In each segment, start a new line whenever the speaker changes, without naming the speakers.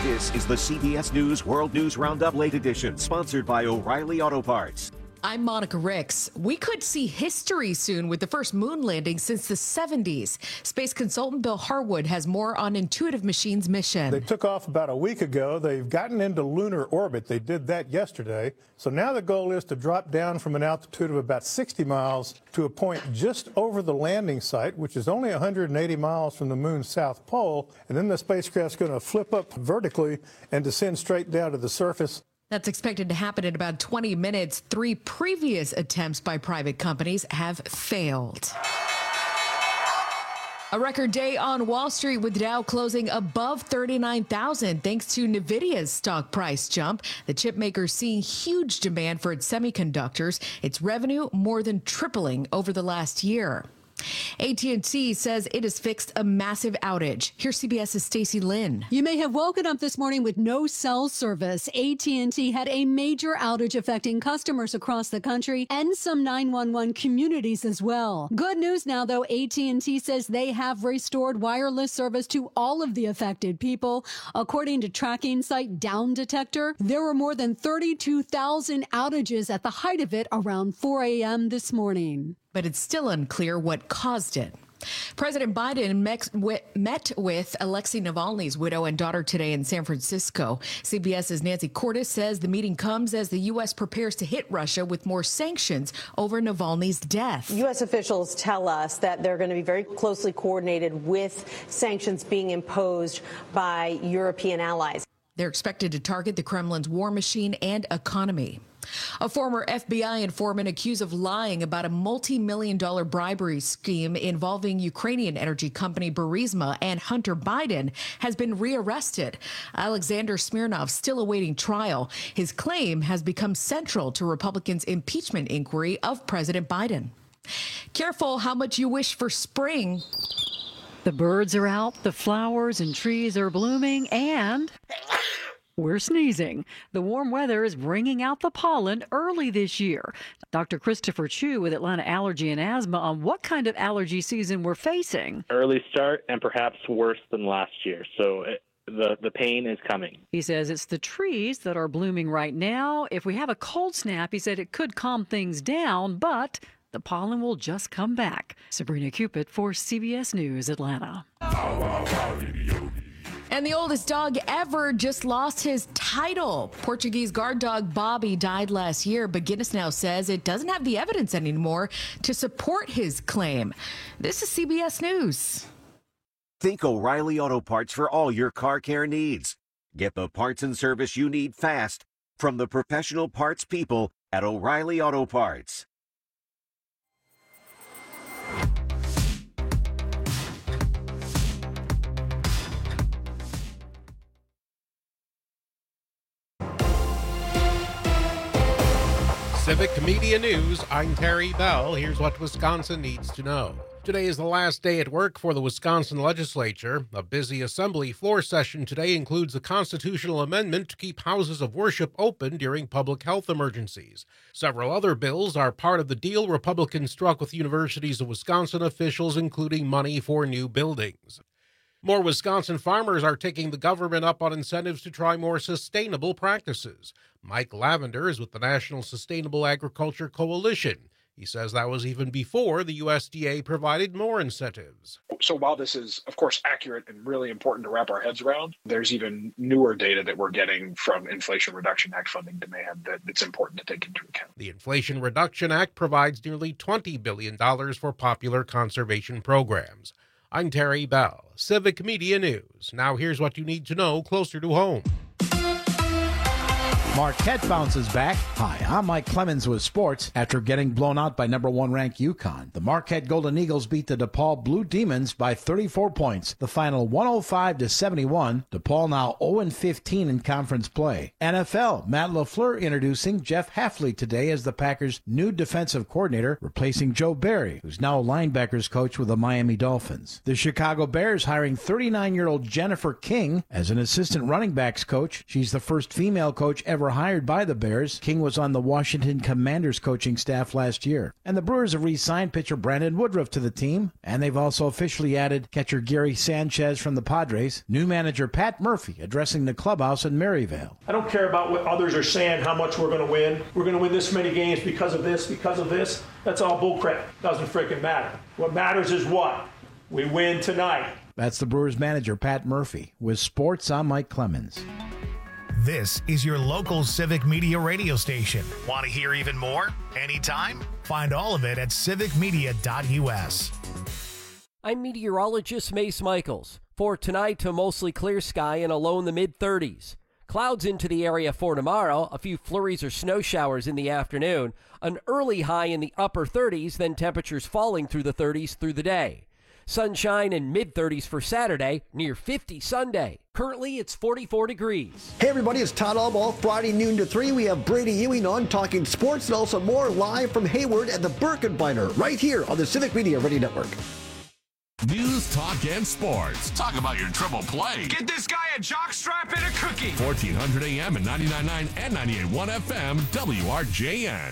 This is the CBS News World News Roundup Late Edition, sponsored by O'Reilly Auto Parts.
I'm Monica Ricks. We could see history soon with the first moon landing since the 70s. Space consultant Bill Harwood has more on Intuitive Machines' mission.
They took off about a week ago. They've gotten into lunar orbit. They did that yesterday. So now the goal is to drop down from an altitude of about 60 miles to a point just over the landing site, which is only 180 miles from the moon's south pole. And then the spacecraft's going to flip up vertically and descend straight down to the surface.
That's expected to happen in about 20 minutes. 3 previous attempts by private companies have failed. A record day on Wall Street with Dow closing above 39,000 thanks to NVIDIA's stock price jump. The chip maker seeing huge demand for its semiconductors, its revenue more than tripling over the last year. AT&T says it has fixed a massive outage. Here's CBS's Stacey Lynn.
You may have woken up this morning with no cell service. AT&T had a major outage affecting customers across the country and some 911 communities as well. Good news now, though. AT&T says they have restored wireless service to all of the affected people. According to tracking site Down Detector, there were more than 32,000 outages at the height of it around 4 a.m. this morning.
But it's still unclear what caused it. President Biden met with Alexei Navalny's widow and daughter today in San Francisco. CBS's Nancy Cordes says the meeting comes as the U.S. prepares to hit Russia with more sanctions over Navalny's death.
U.S. officials tell us that they're going to be very closely coordinated with sanctions being imposed by European allies.
They're expected to target the Kremlin's war machine and economy. A former FBI informant accused of lying about a multi-million-dollar bribery scheme involving Ukrainian energy company Burisma and Hunter Biden has been rearrested. Alexander Smirnov still awaiting trial. His claim has become central to Republicans' impeachment inquiry of President Biden. Careful how much you wish for spring.
The birds are out, the flowers and trees are blooming, and we're sneezing. The warm weather is bringing out the pollen early this year. Dr. Christopher Chu with Atlanta Allergy and Asthma on what kind of allergy season we're facing.
Early start and perhaps worse than last year. So the pain is coming.
He says it's the trees that are blooming right now. If we have a cold snap, he said it could calm things down, but the pollen will just come back. Sabrina Cupid for CBS News, Atlanta.
And the oldest dog ever just lost his title. Portuguese guard dog Bobby died last year, but Guinness now says it doesn't have the evidence anymore to support his claim. This is CBS News.
Think O'Reilly Auto Parts for all your car care needs. Get the parts and service you need fast from the professional parts people at O'Reilly Auto Parts.
Civic Media News, I'm Terry Bell. Here's what Wisconsin needs to know. Today is the last day at work for the Wisconsin legislature. A busy assembly floor session today includes a constitutional amendment to keep houses of worship open during public health emergencies. Several other bills are part of the deal Republicans struck with Universities of Wisconsin officials, including money for new buildings. More Wisconsin farmers are taking the government up on incentives to try more sustainable practices. Mike Lavender is with the National Sustainable Agriculture Coalition. He says that was even before the USDA provided more incentives.
So while this is, of course, accurate and really important to wrap our heads around, there's even newer data that we're getting from Inflation Reduction Act funding demand that it's important to take into account.
The Inflation Reduction Act provides nearly $20 billion for popular conservation programs. I'm Terry Bell, Civic Media News. Now here's what you need to know closer to home.
Marquette bounces back. Hi, I'm Mike Clemens with sports. After getting blown out by number 1 ranked UConn, the Marquette Golden Eagles beat the DePaul Blue Demons by 34 points. The final 105-71. DePaul now 0-15 in conference play. NFL, Matt LaFleur introducing Jeff Hafley today as the Packers' new defensive coordinator, replacing Joe Barry, who's now a linebackers coach with the Miami Dolphins. The Chicago Bears hiring 39-year-old Jennifer King as an assistant running backs coach. She's the first female coach ever were hired by the Bears. King was on the Washington Commanders coaching staff last year. And the Brewers have re-signed pitcher Brandon Woodruff to the team. And they've also officially added catcher Gary Sanchez from the Padres. New manager Pat Murphy addressing the clubhouse in Maryvale.
I don't care about what others are saying, how much we're going to win. We're going to win this many games because of this, because of this. That's all bullcrap. Doesn't freaking matter. What matters is what? We win tonight.
That's the Brewers manager, Pat Murphy. With sports, I'm Mike Clemens.
This is your local Civic Media radio station. Want to hear even more? Anytime? Find all of it at civicmedia.us.
I'm meteorologist Mace Michaels. For tonight, a mostly clear sky and a low in the mid-30s. Clouds into the area for tomorrow, a few flurries or snow showers in the afternoon, an early high in the upper 30s, then temperatures falling through the 30s through the day. Sunshine in mid-30s for Saturday, near 50 Sunday. Currently, it's 44 degrees.
Hey everybody, it's Todd Allball. Friday noon to 3, we have Brady Ewing on Talking Sports and also more live from Hayward at the Birkenbeiner right here on the Civic Media Radio Network.
News, talk, and sports. Talk about your triple play.
Get this guy a jockstrap and a cookie.
1400 AM and 99.9 and 98.1 FM, WRJN.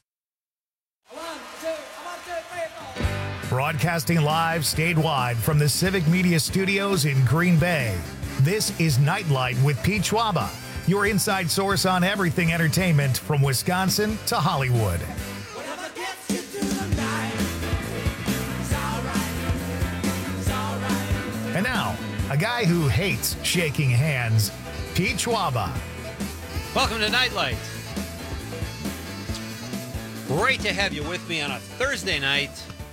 Broadcasting live statewide from the Civic Media Studios in Green Bay. This is Nightlight with Pete Schwaba, your inside source on everything entertainment from Wisconsin to Hollywood. And now, a guy who hates shaking hands, Pete Schwaba.
Welcome to Nightlight. Great to have you with me on a Thursday night.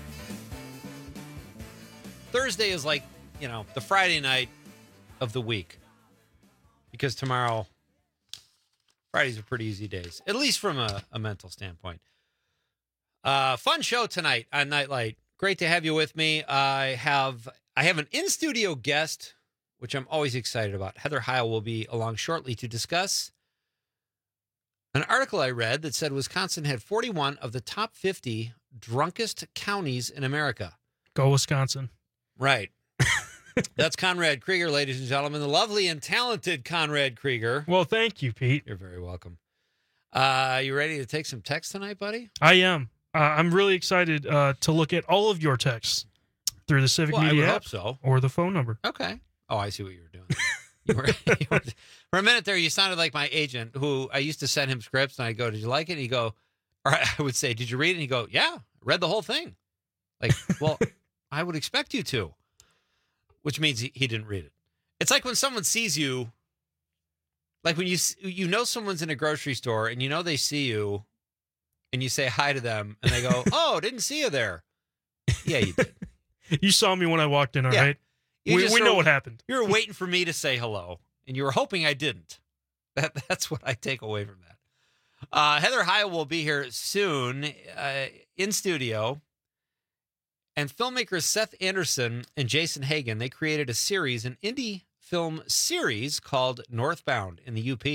Thursday is like, the Friday night of the week. Because tomorrow, Fridays are pretty easy days, at least from a mental standpoint. Fun show tonight on Nightlight. Great to have you with me. I have an in-studio guest, which I'm always excited about. Heather Heil will be along shortly to discuss an article I read that said Wisconsin had 41 of the top 50 drunkest counties in America.
Go Wisconsin.
Right. That's Conrad Krieger, ladies and gentlemen, the lovely and talented Conrad Krieger.
Well, thank you, Pete.
You're very welcome. You ready to take some texts tonight, buddy?
I am. I'm really excited to look at all of your texts through the Civic Media app
hope so.
Or the phone number.
Okay. Oh, I see what you were doing. You were, for a minute there, you sounded like my agent, who I used to send him scripts, and I'd go, "Did you like it?" And he'd go, or I would say, "Did you read it?" And he'd go, "Yeah, read the whole thing." Like, well, I would expect you to, which means he didn't read it. It's like when someone sees you, like when you know someone's in a grocery store and you know they see you, and you say hi to them, and they go, "Oh, didn't see you there." Yeah, you did.
You saw me when I walked in, all right? We know what happened.
You were waiting for me to say hello, and you were hoping I didn't. That's what I take away from that. Heather Heil will be here soon in studio. And filmmakers Seth Anderson and Jason Hagen, they created a series, an indie film series called Northbound in the UP.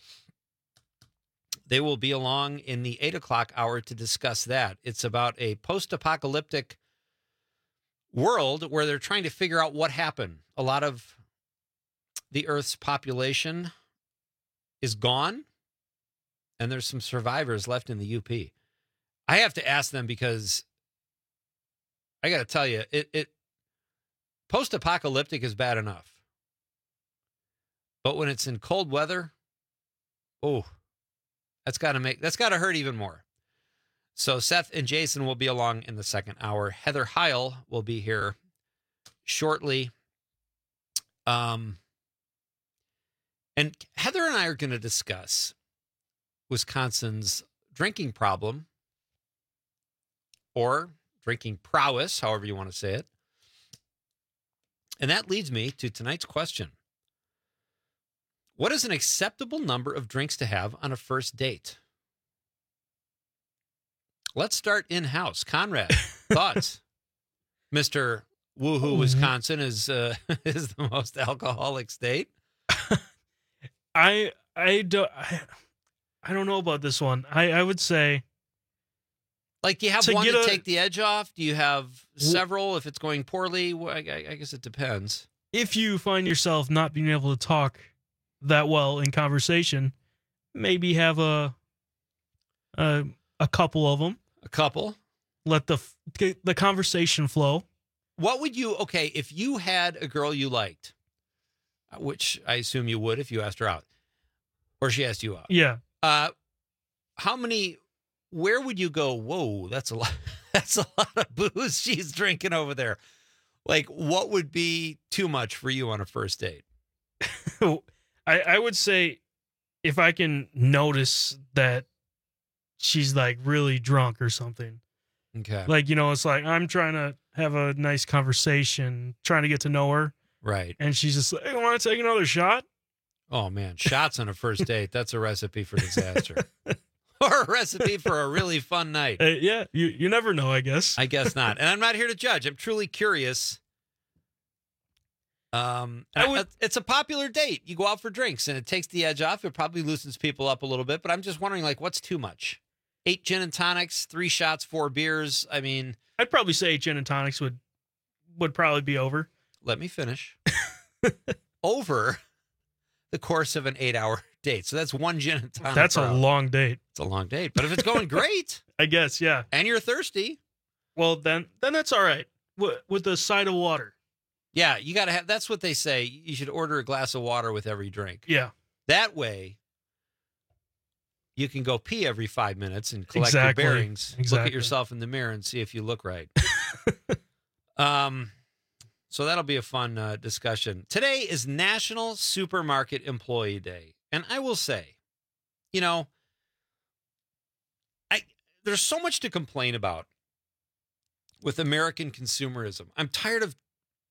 They will be along in the 8 o'clock hour to discuss that. It's about a post-apocalyptic world where they're trying to figure out what happened. A lot of the Earth's population is gone, and there's some survivors left in the UP. I have to ask them because I got to tell you, it post-apocalyptic is bad enough. But when it's in cold weather, that's got to hurt even more. So Seth and Jason will be along in the second hour. Heather Heil will be here shortly. And Heather and I are going to discuss Wisconsin's drinking problem, or drinking prowess, however you want to say it. And that leads me to tonight's question. What is an acceptable number of drinks to have on a first date? Let's start in-house. Conrad, thoughts? Mr. Woohoo, Wisconsin is the most alcoholic state.
I don't know about this one. I would say,
like, do you have one to take the edge off? Do you have several if it's going poorly? Well, I guess it depends.
If you find yourself not being able to talk that well in conversation, maybe have a couple of them.
A couple.
Let the conversation flow.
What would you, okay, if you had a girl you liked, which I assume you would if you asked her out, or she asked you out.
Yeah.
Where would you go, whoa, that's a lot of booze she's drinking over there. Like, what would be too much for you on a first date?
I would say if I can notice that she's like really drunk or something.
Okay.
Like, it's like I'm trying to have a nice conversation, trying to get to know her.
Right.
And she's just like, I want to take another shot.
Oh, man. Shots on a first date. That's a recipe for disaster. Or a recipe for a really fun night.
Yeah. You never know, I guess.
I guess not. And I'm not here to judge. I'm truly curious. It's a popular date. You go out for drinks and it takes the edge off. It probably loosens people up a little bit. But I'm just wondering, like, what's too much? 8 gin and tonics, 3 shots, 4 beers. I mean,
I'd probably say 8 gin and tonics would probably be over.
Let me finish. Over the course of an 8-hour date. So that's 1 gin and tonic.
That's a long date.
It's a long date. But if it's going great,
I guess, yeah.
And you're thirsty,
well, then that's all right. With a side of water.
Yeah, you got to have. That's what they say. You should order a glass of water with every drink.
Yeah.
That way, you can go pee every 5 minutes and collect your bearings.
Exactly.
Look at yourself in the mirror and see if you look right. So that'll be a fun discussion. Today is National Supermarket Employee Day. And I will say, there's so much to complain about with American consumerism. I'm tired of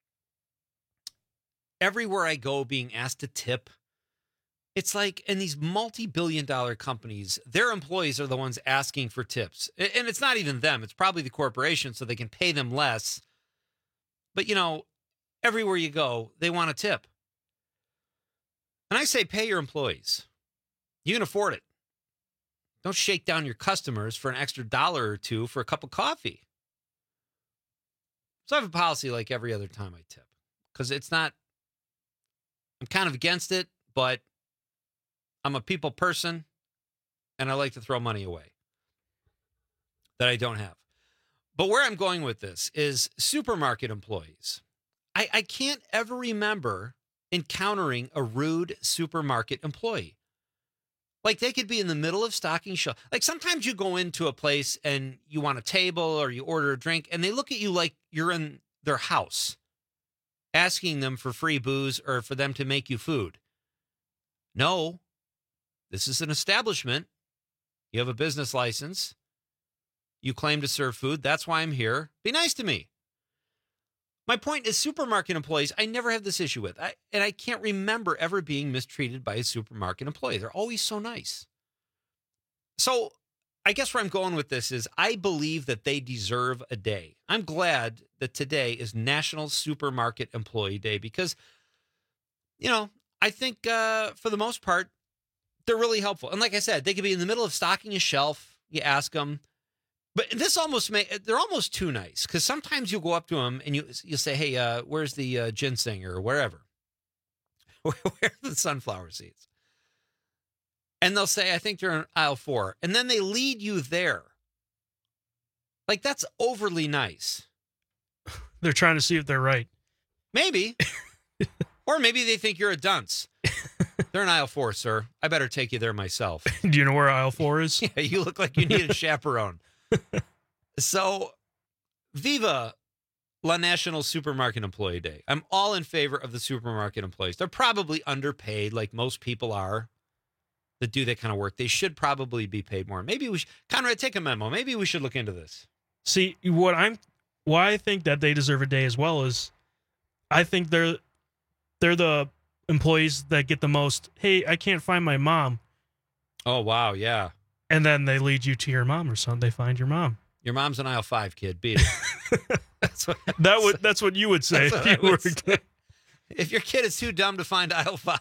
everywhere I go being asked to tip. It's like in these multi-billion-dollar companies, their employees are the ones asking for tips. And it's not even them. It's probably the corporation so they can pay them less. But, everywhere you go, they want a tip. And I say pay your employees. You can afford it. Don't shake down your customers for an extra $1 or $2 for a cup of coffee. So I have a policy like every other time I tip. Because I'm kind of against it, but I'm a people person, and I like to throw money away that I don't have. But where I'm going with this is supermarket employees. I can't ever remember encountering a rude supermarket employee. Like, they could be in the middle of stocking shelf. Like, sometimes you go into a place and you want a table or you order a drink, and they look at you like you're in their house, asking them for free booze or for them to make you food. No, this is an establishment. You have a business license. You claim to serve food. That's why I'm here. Be nice to me. My point is, supermarket employees, I never have this issue with. And I can't remember ever being mistreated by a supermarket employee. They're always so nice. So I guess where I'm going with this is I believe that they deserve a day. I'm glad that today is National Supermarket Employee Day because, I think for the most part, they're really helpful. And like I said, they could be in the middle of stocking a shelf. You ask them. But this they're almost too nice because sometimes you'll go up to them and you'll say, hey, where's the ginseng or wherever? Where are the sunflower seeds? And they'll say, I think they're in aisle 4. And then they lead you there. Like, that's overly nice.
They're trying to see if they're right.
Maybe. Or maybe they think you're a dunce. They're in aisle 4, sir. I better take you there myself.
Do you know where aisle 4 is?
Yeah, you look like you need a chaperone. So, viva la National Supermarket Employee Day. I'm all in favor of the supermarket employees. They're probably underpaid, like most people are that do that kind of work. They should probably be paid more. Maybe we should, Conrad, take a memo. Maybe we should look into this.
See, why I think that they deserve a day as well is I think they're the employees that get the most, hey, I can't find my mom.
Oh, wow, yeah.
And then they lead you to your mom or something. They find your mom.
Your mom's in aisle 5, kid. Beat it.
That's what you would say.
If your kid is too dumb to find aisle 5.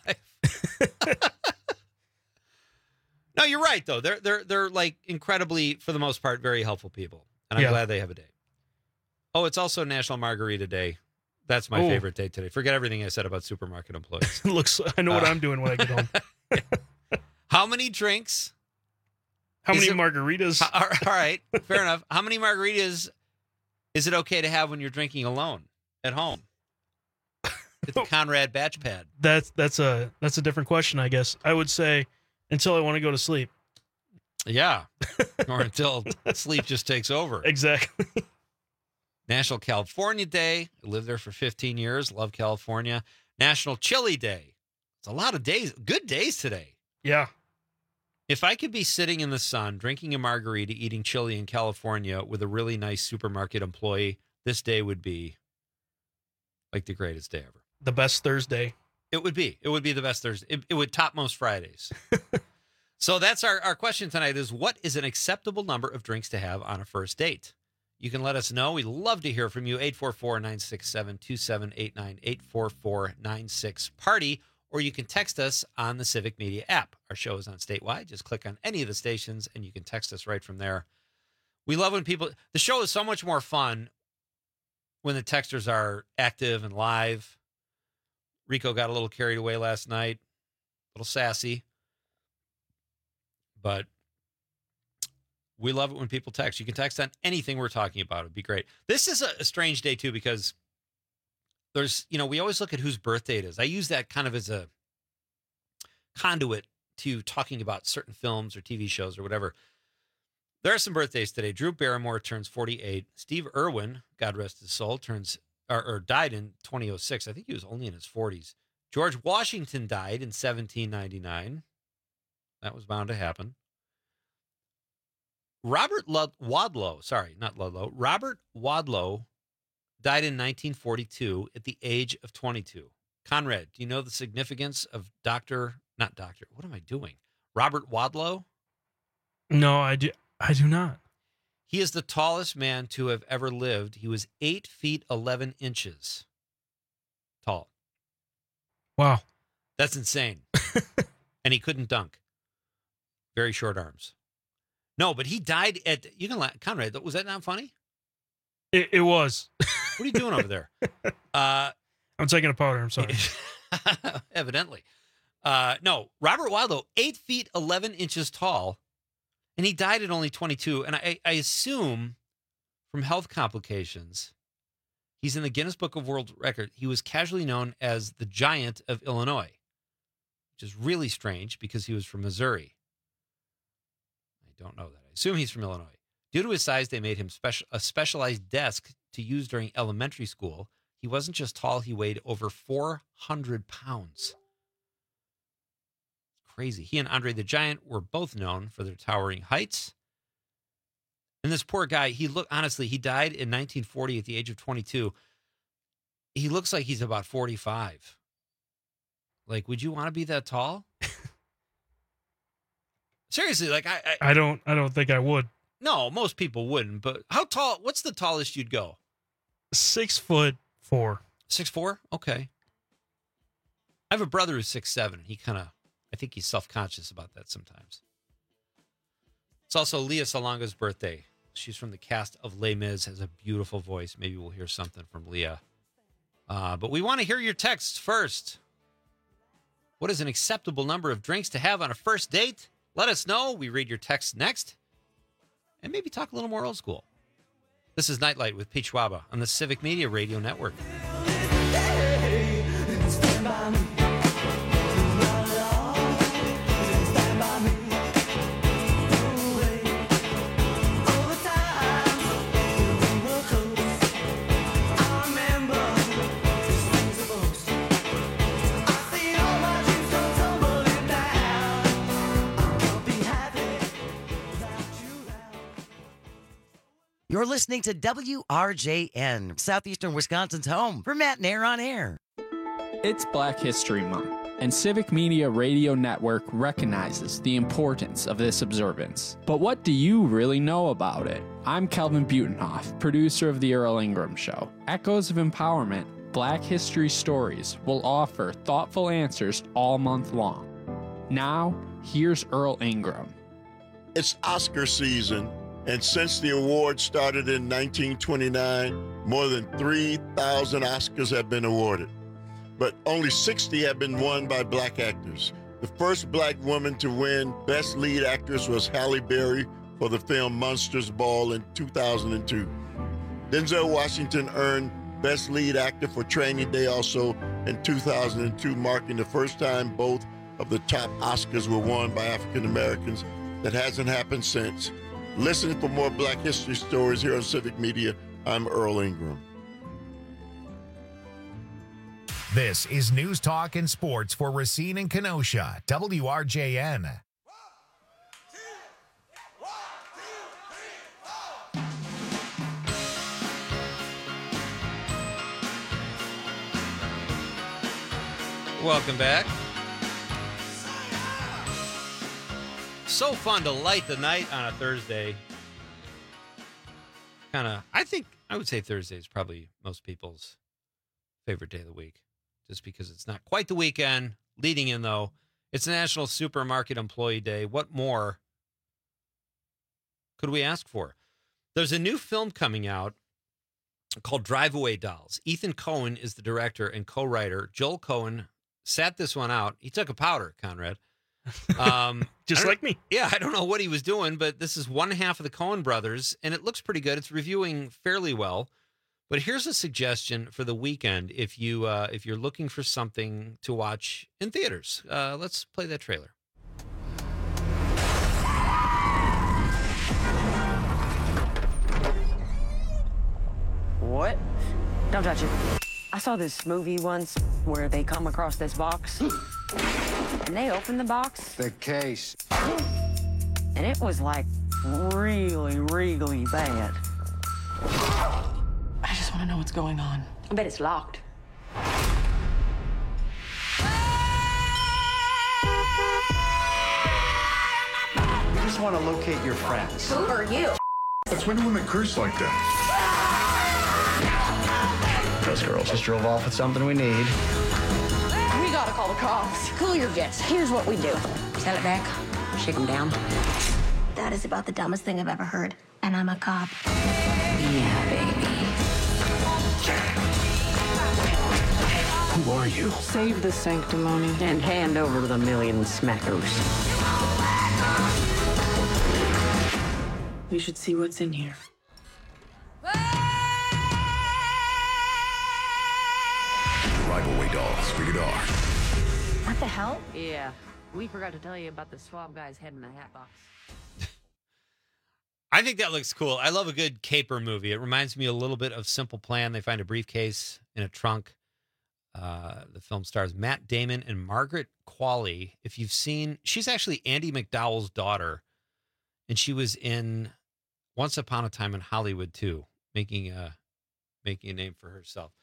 No, you're right, though. They're like incredibly, for the most part, very helpful people. And I'm glad they have a day. Oh, it's also National Margarita Day. That's my favorite day today. Forget everything I said about supermarket employees.
I know what I'm doing when I get home.
How many drinks?
How many margaritas?
All right, fair enough. How many margaritas is it okay to have when you're drinking alone at home? At the Conrad Batch Pad.
That's a different question, I guess. I would say until I want to go to sleep.
Yeah. Or until sleep just takes over.
Exactly.
National California Day. I lived there for 15 years. Love California. National Chili Day. It's a lot of days. Good days today.
Yeah.
If I could be sitting in the sun, drinking a margarita, eating chili in California with a really nice supermarket employee, this day would be like the greatest day ever.
The best Thursday.
It would be. It would be the best Thursday. It would top most Fridays. So that's our question tonight is, what is an acceptable number of drinks to have on a first date? You can let us know. We'd love to hear from you. 844-967-2789, 844-96-PARTY, or you can text us on the Civic Media app. Our show is on statewide. Just click on any of the stations, and you can text us right from there. We love when people... The show is so much more fun when the texters are active and live. Rico got a little carried away last night, a little sassy. But we love it when people text. You can text on anything we're talking about. It'd be great. This is a strange day, too, because there's, we always look at whose birthday it is. I use that kind of as a conduit to talking about certain films or TV shows or whatever. There are some birthdays today. Drew Barrymore turns 48. Steve Irwin, God rest his soul, died in 2006. I think he was only in his 40s. George Washington died in 1799. That was bound to happen. Robert Wadlow died in 1942 at the age of 22. Conrad, do you know the significance of Robert Wadlow?
No, I do not.
He is the tallest man to have ever lived. He was 8 feet 11 inches tall.
Wow.
That's insane. And he couldn't dunk. Very short arms. No, but he died at, you can laugh, Conrad, was that not funny?
It was.
What are you doing over there?
I'm taking a powder. I'm sorry.
Evidently. No, Robert Wadlow, 8 feet 11 inches tall, and he died at only 22. And I assume from health complications, he's in the Guinness Book of World Records. He was casually known as the Giant of Illinois, which is really strange because he was from Missouri. I don't know that. I assume he's from Illinois. Due to his size, they made him a specialized desk to use during elementary school. He wasn't just tall, he weighed over 400 pounds. Crazy. He and Andre the Giant were both known for their towering heights. And this poor guy, he died in 1940 at the age of 22. He looks like he's about 45. Like, would you want to be that tall? Seriously, like
I don't think I would.
No, most people wouldn't. But how tall? What's the tallest you'd go?
6'4".
6'4"? Okay. I have a brother who's 6'7". I think he's self-conscious about that sometimes. It's also Lea Salonga's birthday. She's from the cast of Les Mis, has a beautiful voice. Maybe we'll hear something from Lea. But we want to hear your texts first. What is an acceptable number of drinks to have on a first date? Let us know. We read your texts next. And maybe talk a little more old school. This is Nightlight with Pete Schwaba on the Civic Media Radio Network.
You're listening to WRJN, Southeastern Wisconsin's home for Matt Nair on Air.
It's Black History Month, and Civic Media Radio Network recognizes the importance of this observance. But what do you really know about it? I'm Kelvin Butenhoff, producer of The Earl Ingram Show. Echoes of Empowerment, Black History Stories will offer thoughtful answers all month long. Now, here's Earl Ingram.
It's Oscar season. And since the award started in 1929, more than 3,000 Oscars have been awarded. But only 60 have been won by black actors. The first black woman to win Best Lead Actress was Halle Berry for the film Monsters Ball in 2002. Denzel Washington earned Best Lead Actor for Training Day also in 2002, marking the first time both of the top Oscars were won by African Americans. That hasn't happened since. Listen for more Black History stories here on Civic Media. I'm Earl Ingram.
This is News Talk and Sports for Racine and Kenosha, WRJN.
Welcome back. So fun to light the night on a Thursday. I would say Thursday is probably most people's favorite day of the week, just because it's not quite the weekend. Leading in, though, it's National Supermarket Employee Day. What more could we ask for? There's a new film coming out called Drive-Away Dolls. Ethan Coen is the director and co-writer. Joel Coen sat this one out. He took a powder, Conrad.
Just like me.
Yeah, I don't know what he was doing, but this is one half of the Coen brothers, and it looks pretty good. It's reviewing fairly well. But here's a suggestion for the weekend if you're looking for something to watch in theaters. Let's play that trailer.
What? Don't touch it. I saw this movie once where they come across this box and they open the box.
The case.
And it was like really, really bad. I just want to know what's going on. I bet it's locked.
We just want to locate your friends.
Who are you?
That's when women curse like that. Those girls just drove off with something we need.
We gotta call the cops. Cool your jets. Here's what we do. Sell it back, shake them down.
That is about the dumbest thing I've ever heard. And I'm a cop.
Yeah, baby.
Who are you?
Save the sanctimony and hand over the million smackers. We should see what's in here.
Drive-Away Dolls, rated R.
What the hell? Yeah, we forgot to tell you about the swab guy's head in the hat box.
I think that looks cool. I love a good caper movie. It reminds me a little bit of Simple Plan. They find a briefcase in a trunk. The film stars Matt Damon and Margaret Qualley. If you've seen, she's actually Andie MacDowell's daughter, and she was in Once Upon a Time in Hollywood too, making a name for herself.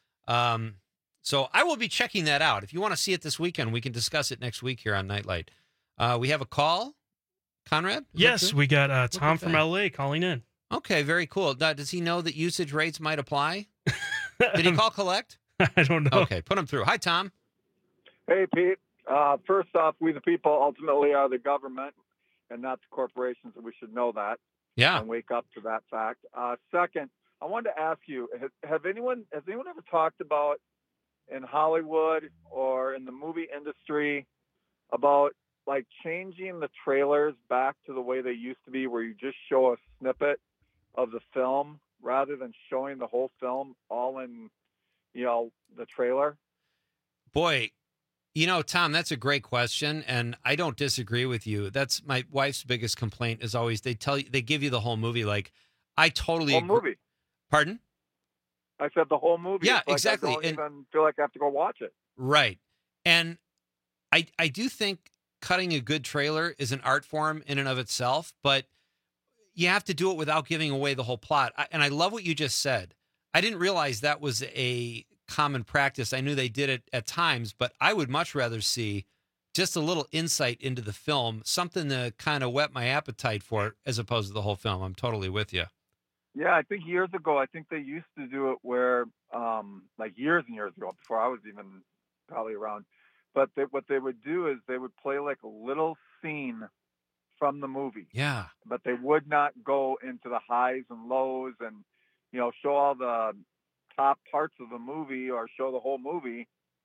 So I will be checking that out. If you want to see it this weekend, we can discuss it next week here on Nightlight. We have a call, Conrad?
Yes, we got Tom from LA calling in.
Okay, very cool. Now, does he know that usage rates might apply? Did he call collect?
I don't know.
Okay, put him through. Hi, Tom.
Hey, Pete. First off, we the people ultimately are the government and not the corporations, and we should know that.
Yeah.
And wake up to that fact. Second, I wanted to ask you, has anyone ever talked about in Hollywood or in the movie industry about like changing the trailers back to the way they used to be, where you just show a snippet of the film rather than showing the whole film all in, the trailer?
Boy, Tom, that's a great question, and I don't disagree with you. That's my wife's biggest complaint is always they give you the whole movie. Like, I totally
whole
agree.
Movie.
Pardon?
I said the whole movie.
Yeah,
It's like
exactly.
I don't even feel like I have to go watch it.
Right. And I do think cutting a good trailer is an art form in and of itself, but you have to do it without giving away the whole plot. And I love what you just said. I didn't realize that was a common practice. I knew they did it at times, but I would much rather see just a little insight into the film, something to kind of whet my appetite for it, as opposed to the whole film. I'm totally with you.
Yeah, I think years ago, they used to do it where, like years and years ago, before I was even probably around, but what they would do is they would play like a little scene from the movie.
Yeah.
But they would not go into the highs and lows and, show all the top parts of the movie or show the whole movie.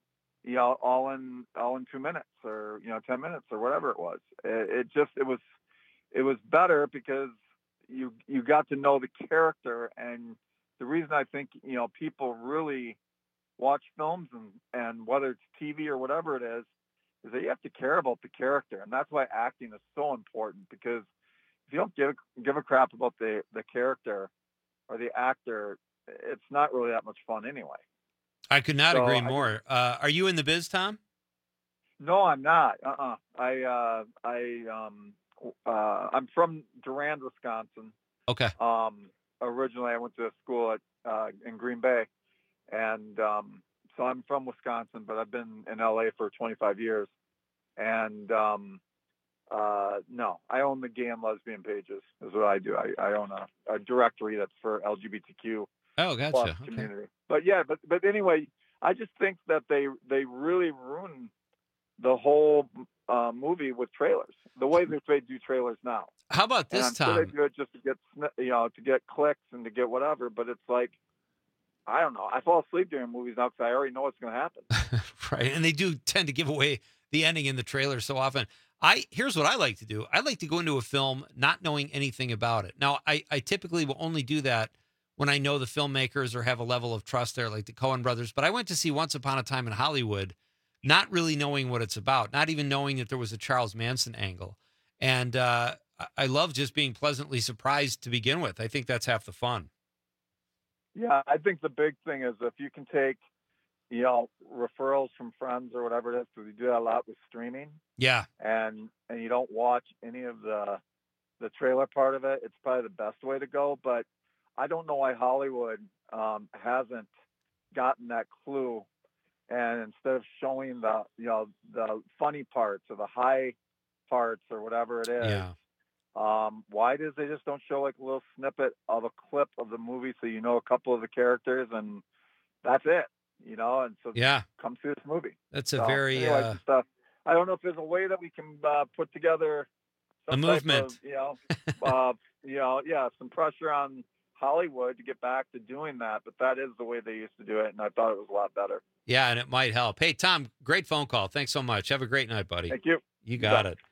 all in 2 minutes or 10 minutes or whatever it was. It was better because you got to know the character. And the reason I think people really watch films and whether it's TV or whatever it is that you have to care about the character, and that's why acting is so important. Because if you don't give a crap about the character or the actor, it's not really that much fun anyway.
I could not agree more. Are you in the biz, Tom?
No, I'm not. I'm from Durand, Wisconsin.
Okay.
Originally, I went to school in Green Bay, and so I'm from Wisconsin, but I've been in LA for 25 years. And no, I own the Gay and Lesbian pages. Is what I do. I own a directory that's for LGBTQ.
Oh, gotcha.
Community. Okay. But yeah, but anyway, I just think that they really ruin the whole movie with trailers. The way that they do trailers now.
How about this, Tom?
Sure they do it just to get to get clicks and to get whatever. But it's like, I don't know. I fall asleep during movies now because I already know what's going to happen.
Right, and they do tend to give away the ending in the trailer so often. Here's what I like to do. I like to go into a film not knowing anything about it. Now, I typically will only do that when I know the filmmakers or have a level of trust there, like the Coen brothers. But I went to see Once Upon a Time in Hollywood, not really knowing what it's about, not even knowing that there was a Charles Manson angle. And I love just being pleasantly surprised to begin with. I think that's half the fun.
Yeah, I think the big thing is if you can take, referrals from friends or whatever it is, because we do that a lot with streaming.
Yeah.
And you don't watch any of the trailer part of it, it's probably the best way to go. But I don't know why Hollywood hasn't gotten that clue. And instead of showing the funny parts or the high parts or whatever it is, why does they just don't show like a little snippet of a clip of the movie so a couple of the characters and that's it, and so come see this movie.
That's a very
stuff. I don't know if there's a way that we can put together some
a movement,
some pressure on Hollywood to get back to doing that, but that is the way they used to do it, and I thought it was a lot better.
Yeah, and it might help. Hey, Tom, great phone call. Thanks so much. Have a great night, buddy.
Thank you.
You got it.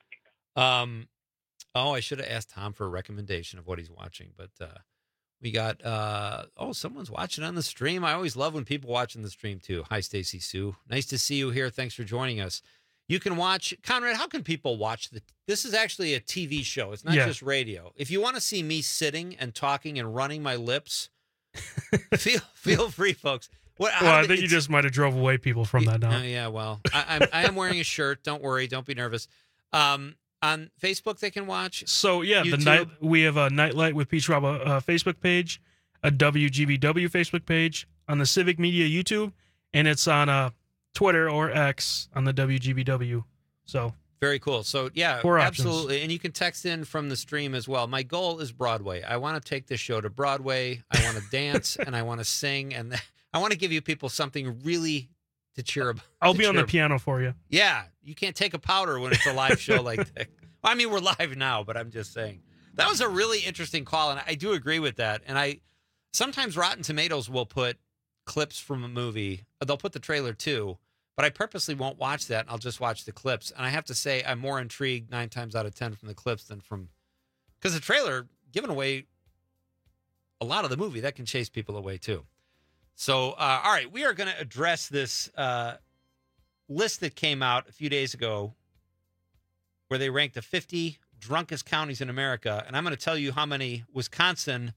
I should have asked Tom for a recommendation of what he's watching, but we got, someone's watching on the stream. I always love when people watch on the stream, too. Hi, Stacy Sue. Nice to see you here. Thanks for joining us. You can watch, Conrad, how can people watch this is actually a TV show. It's not just radio. If you want to see me sitting and talking and running my lips, feel free, folks.
I think you just might have drove away people from that now.
Yeah, well, I am wearing a shirt. Don't worry. Don't be nervous. On Facebook, they can watch.
So, yeah, we have a Nightlight with Pete Schwab Facebook page, a WGBW Facebook page, on the Civic Media YouTube, and it's on Twitter or X on the WGBW. So
very cool. So, yeah, absolutely. And you can text in from the stream as well. My goal is Broadway. I want to take this show to Broadway. I want to dance, and I want to sing, and I want to give you people something really to cheer about.
I'll be on the piano for you.
Yeah, you can't take a powder when it's a live show like that. Well, I mean, we're live now, but I'm just saying. That was a really interesting call, and I do agree with that. And sometimes Rotten Tomatoes will put clips from a movie. They'll put the trailer too, but I purposely won't watch that, and I'll just watch the clips. And I have to say, I'm more intrigued 9 times out of 10 from the clips than because the trailer, giving away a lot of the movie, that can chase people away too. So, all right, we are going to address this list that came out a few days ago where they ranked the 50 drunkest counties in America. And I'm going to tell you how many Wisconsin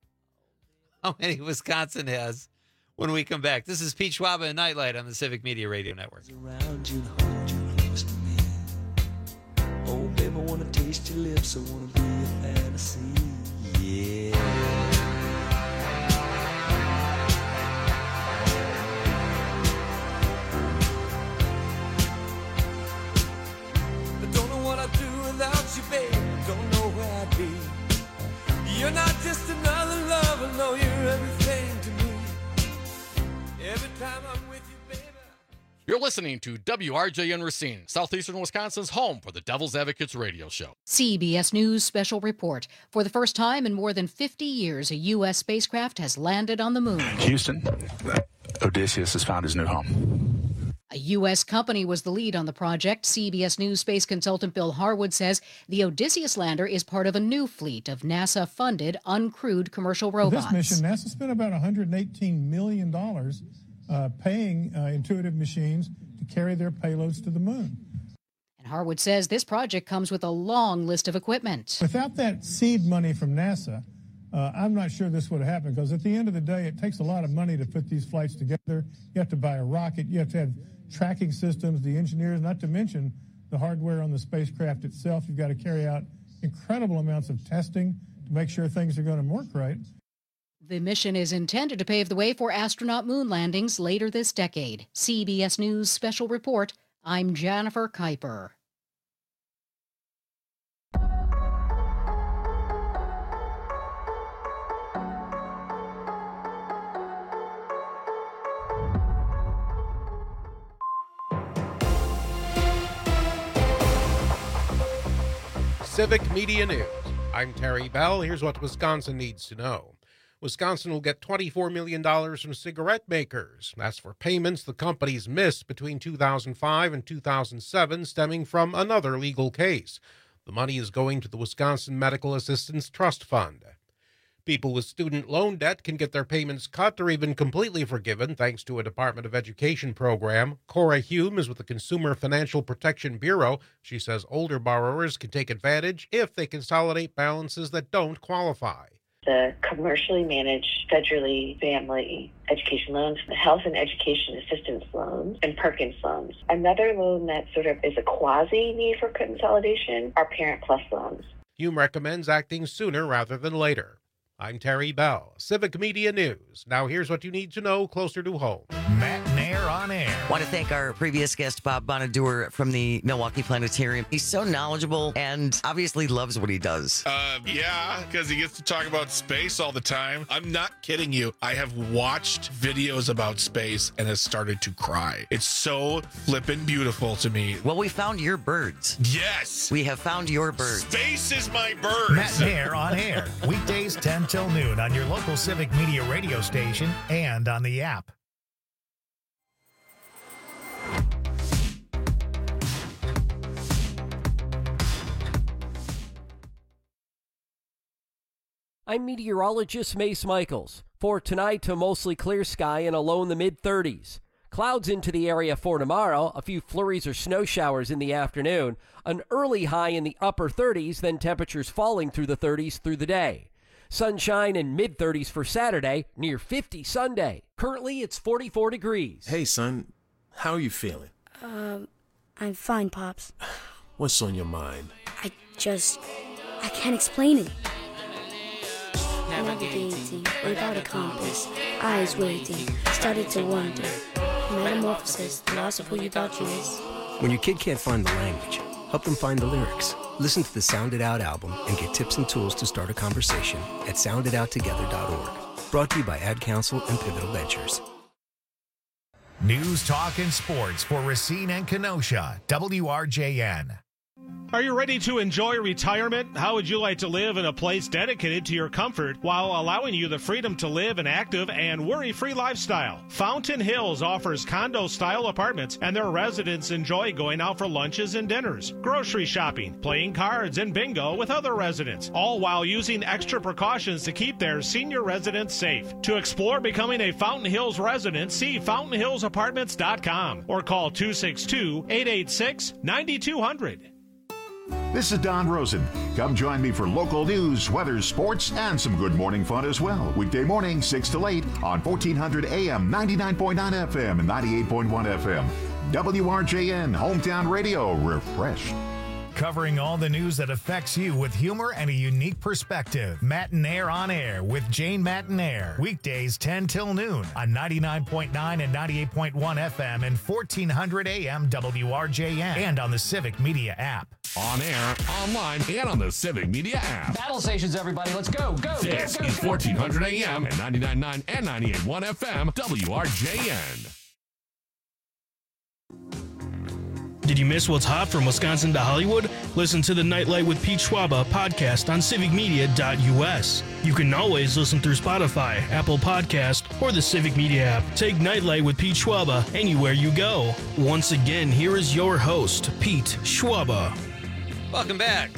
has when we come back. This is Pete Schwab and Nightlight on the Civic Media Radio Network.
Around you and hold you close to me. Oh, baby, I want to taste your lips. I want to be a fantasy. Yeah. Without you, babe, don't know where I'd be. You're not just another lover, no, you're everything to me. Every time I'm with you, baby.
You're listening to WRJN Racine, Southeastern Wisconsin's home for the Devil's Advocates radio show.
CBS News special report. For the first time in more than 50 years, a U.S. spacecraft has landed on the moon.
Houston, Odysseus has found his new home.
A U.S. company was the lead on the project. CBS News space consultant Bill Harwood says the Odysseus lander is part of a new fleet of NASA-funded, uncrewed commercial robots.
For this mission, NASA spent about $118 million paying Intuitive Machines to carry their payloads to the moon.
And Harwood says this project comes with a long list of equipment.
Without that seed money from NASA, I'm not sure this would have happened, because at the end of the day, it takes a lot of money to put these flights together. You have to buy a rocket. You have to have tracking systems, the engineers, not to mention the hardware on the spacecraft itself. You've got to carry out incredible amounts of testing to make sure things are going to work right.
The mission is intended to pave the way for astronaut moon landings later this decade. CBS News Special Report. I'm Jennifer Kuiper.
Civic Media News. I'm Terry Bell. Here's what Wisconsin needs to know. Wisconsin will get $24 million from cigarette makers. That's for payments the companies missed between 2005 and 2007 stemming from another legal case. The money is going to the Wisconsin Medical Assistance Trust Fund. People with student loan debt can get their payments cut or even completely forgiven thanks to a Department of Education program. Cora Hume is with the Consumer Financial Protection Bureau. She says older borrowers can take advantage if they consolidate balances that don't qualify.
The commercially managed federally family education loans, the health and education assistance loans, and Perkins loans. Another loan that sort of is a quasi need for consolidation are Parent Plus loans.
Hume recommends acting sooner rather than later. I'm Terry Bell, Civic Media News. Now here's what you need to know closer to home.
Matt Nair on air.
Want to thank our previous guest, Bob Bonaduer from the Milwaukee Planetarium. He's so knowledgeable and obviously loves what he does.
Yeah, because he gets to talk about space all the time. I'm not kidding you. I have watched videos about space and has started to cry. It's so flippin' beautiful to me.
Well, we found your birds.
Yes.
We have found your birds.
Space is my birds.
Matt Nair on air. Weekdays 10 till noon on your local Civic Media radio station and on the app.
I'm meteorologist Mace Michaels. For tonight, a mostly clear sky and a low in the mid-30s. Clouds into the area for tomorrow, a few flurries or snow showers in the afternoon, an early high in the upper 30s, then temperatures falling through the 30s through the day. Sunshine in mid-30s for Saturday, near 50 Sunday. Currently, it's 44 degrees.
Hey, son. How are you feeling?
I'm fine, Pops.
What's on your mind?
I can't explain it. Navigating without a compass, eyes waiting, started to wonder. Metamorphosis, the loss of who you thought you was.
When your kid can't find the language, help them find the lyrics. Listen to the Sound It Out album and get tips and tools to start a conversation at sounditouttogether.org. Brought to you by Ad Council and Pivotal Ventures.
News, talk, and sports for Racine and Kenosha. WRJN.
Are you ready to enjoy retirement? How would you like to live in a place dedicated to your comfort while allowing you the freedom to live an active and worry-free lifestyle? Fountain Hills offers condo-style apartments, and their residents enjoy going out for lunches and dinners, grocery shopping, playing cards, and bingo with other residents, all while using extra precautions to keep their senior residents safe. To explore becoming a Fountain Hills resident, see fountainhillsapartments.com or call 262-886-9200.
This is Don Rosen. Come join me for local news, weather, sports, and some good morning fun as well. Weekday morning, 6 to 8 on 1400 AM, 99.9 FM, and 98.1 FM. WRJN, Hometown Radio, refreshed.
Covering all the news that affects you with humor and a unique perspective. Matt Nair on air with Jane Matt Nair. Weekdays 10 till noon on 99.9 and 98.1 FM and 1400 AM WRJN and on the Civic Media app.
On air, online, and on the Civic Media app.
Battle stations, everybody. Let's go.
This is 1400 AM and 99.9 and 98.1 FM WRJN.
Did you miss what's hot from Wisconsin to Hollywood? Listen to the Nightlight with Pete Schwaba podcast on civicmedia.us. You can always listen through Spotify, Apple Podcast, or the Civic Media app. Take Nightlight with Pete Schwaba anywhere you go. Once again, here is your host, Pete Schwaba.
Welcome back.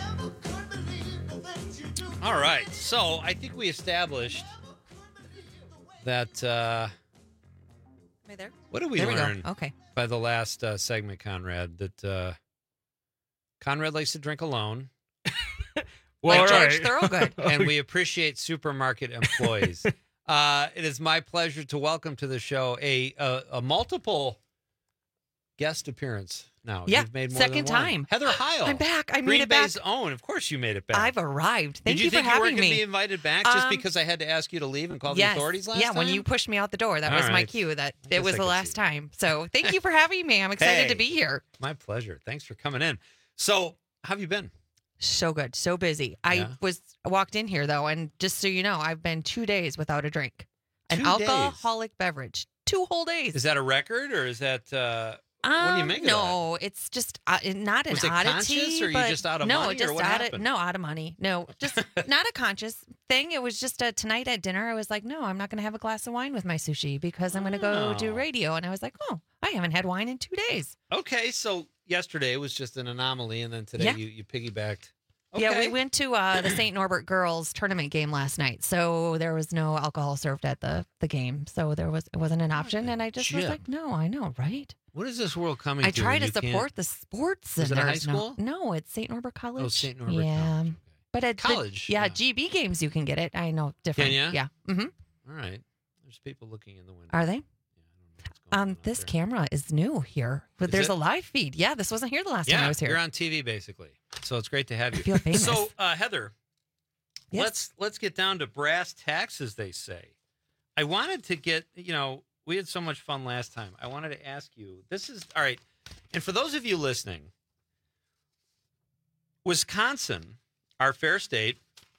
All right, so I think we established that.
Am I there?
What did we
There
learn?
we go. Okay.
By the last segment, Conrad, that Conrad likes to drink alone.
Well,
like George
right.
Thorogood.
And we appreciate supermarket employees. It is my pleasure to welcome to the show a multiple guest appearance. Now,
Yeah,
you've made more
second
than one.
time.
Heather Heil.
I'm back. I made
Green
it back.
Bay's own. Of course, you made it back.
I've arrived. Thank
Did
you for
think you weren't
having
going to
me.
be invited back just because I had to ask you to leave and call the
Yes.
authorities last
yeah,
time?
when you pushed me out the door, that
All
was my
right.
cue that
Guess
it was
I
the
could
last
see.
time. So thank you for having me. I'm excited
Hey.
to be here.
My pleasure. Thanks for coming in. So, how have you been?
So good. So busy.
Yeah.
I walked in here, though, and just so you know, I've been 2 days without a drink. An
2 days?
alcoholic beverage. 2 whole days.
Is that a record or is that what do you make of that?
No, it's just not an
Was it
oddity.
conscious, or you
but
just out of
no,
money, or
just
what
out
happened?
out of money. No, just not a conscious thing. It was just tonight at dinner. I was like, no, I'm not going to have a glass of wine with my sushi because I'm going to go do
Oh.
radio. And I was like, oh, I haven't had wine in 2 days.
Okay, so yesterday was just an anomaly, and then today
Yeah.
you piggybacked. Okay.
Yeah, we went to the St. Norbert girls tournament game last night, so there was no alcohol served at the game, so it wasn't an option, and I just was
Jim.
like, no, I know, right?
What is this world coming
I
to?
try
when
to
you can't-
support the sports.
Was
and
it a high
there's no-
school?
No, it's St. Norbert College.
Oh, St. Norbert
Yeah.
College.
But at
College,
yeah, GB games you can get it. I know different.
Can ya?
Yeah. Mm-hmm.
All right. There's people looking in the window.
Are they? This camera is new here, but
Is
there's
it?
a live feed. Yeah, this wasn't here the last time I was here.
You're on TV basically, so it's great to have you.
feel famous.
So, Heather,
Yes.
let's get down to brass tacks, as they say. I wanted to get, we had so much fun last time. I wanted to ask you. This is all right, and for those of you listening, Wisconsin, our fair state,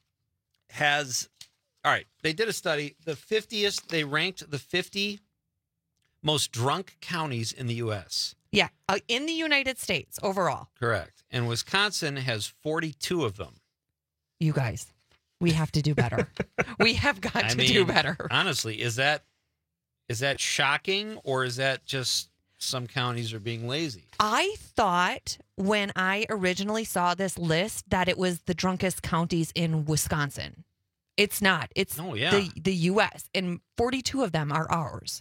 has all right. They did a study. They ranked the 50 most drunk counties in the U.S.
Yeah, in the United States overall.
Correct. And Wisconsin has 42 of them.
You guys, we have to do better. We have got to do better.
Honestly, is that shocking, or is that just some counties are being lazy?
I thought when I originally saw this list that it was the drunkest counties in Wisconsin. It's not. It's the U.S. and 42 of them are ours.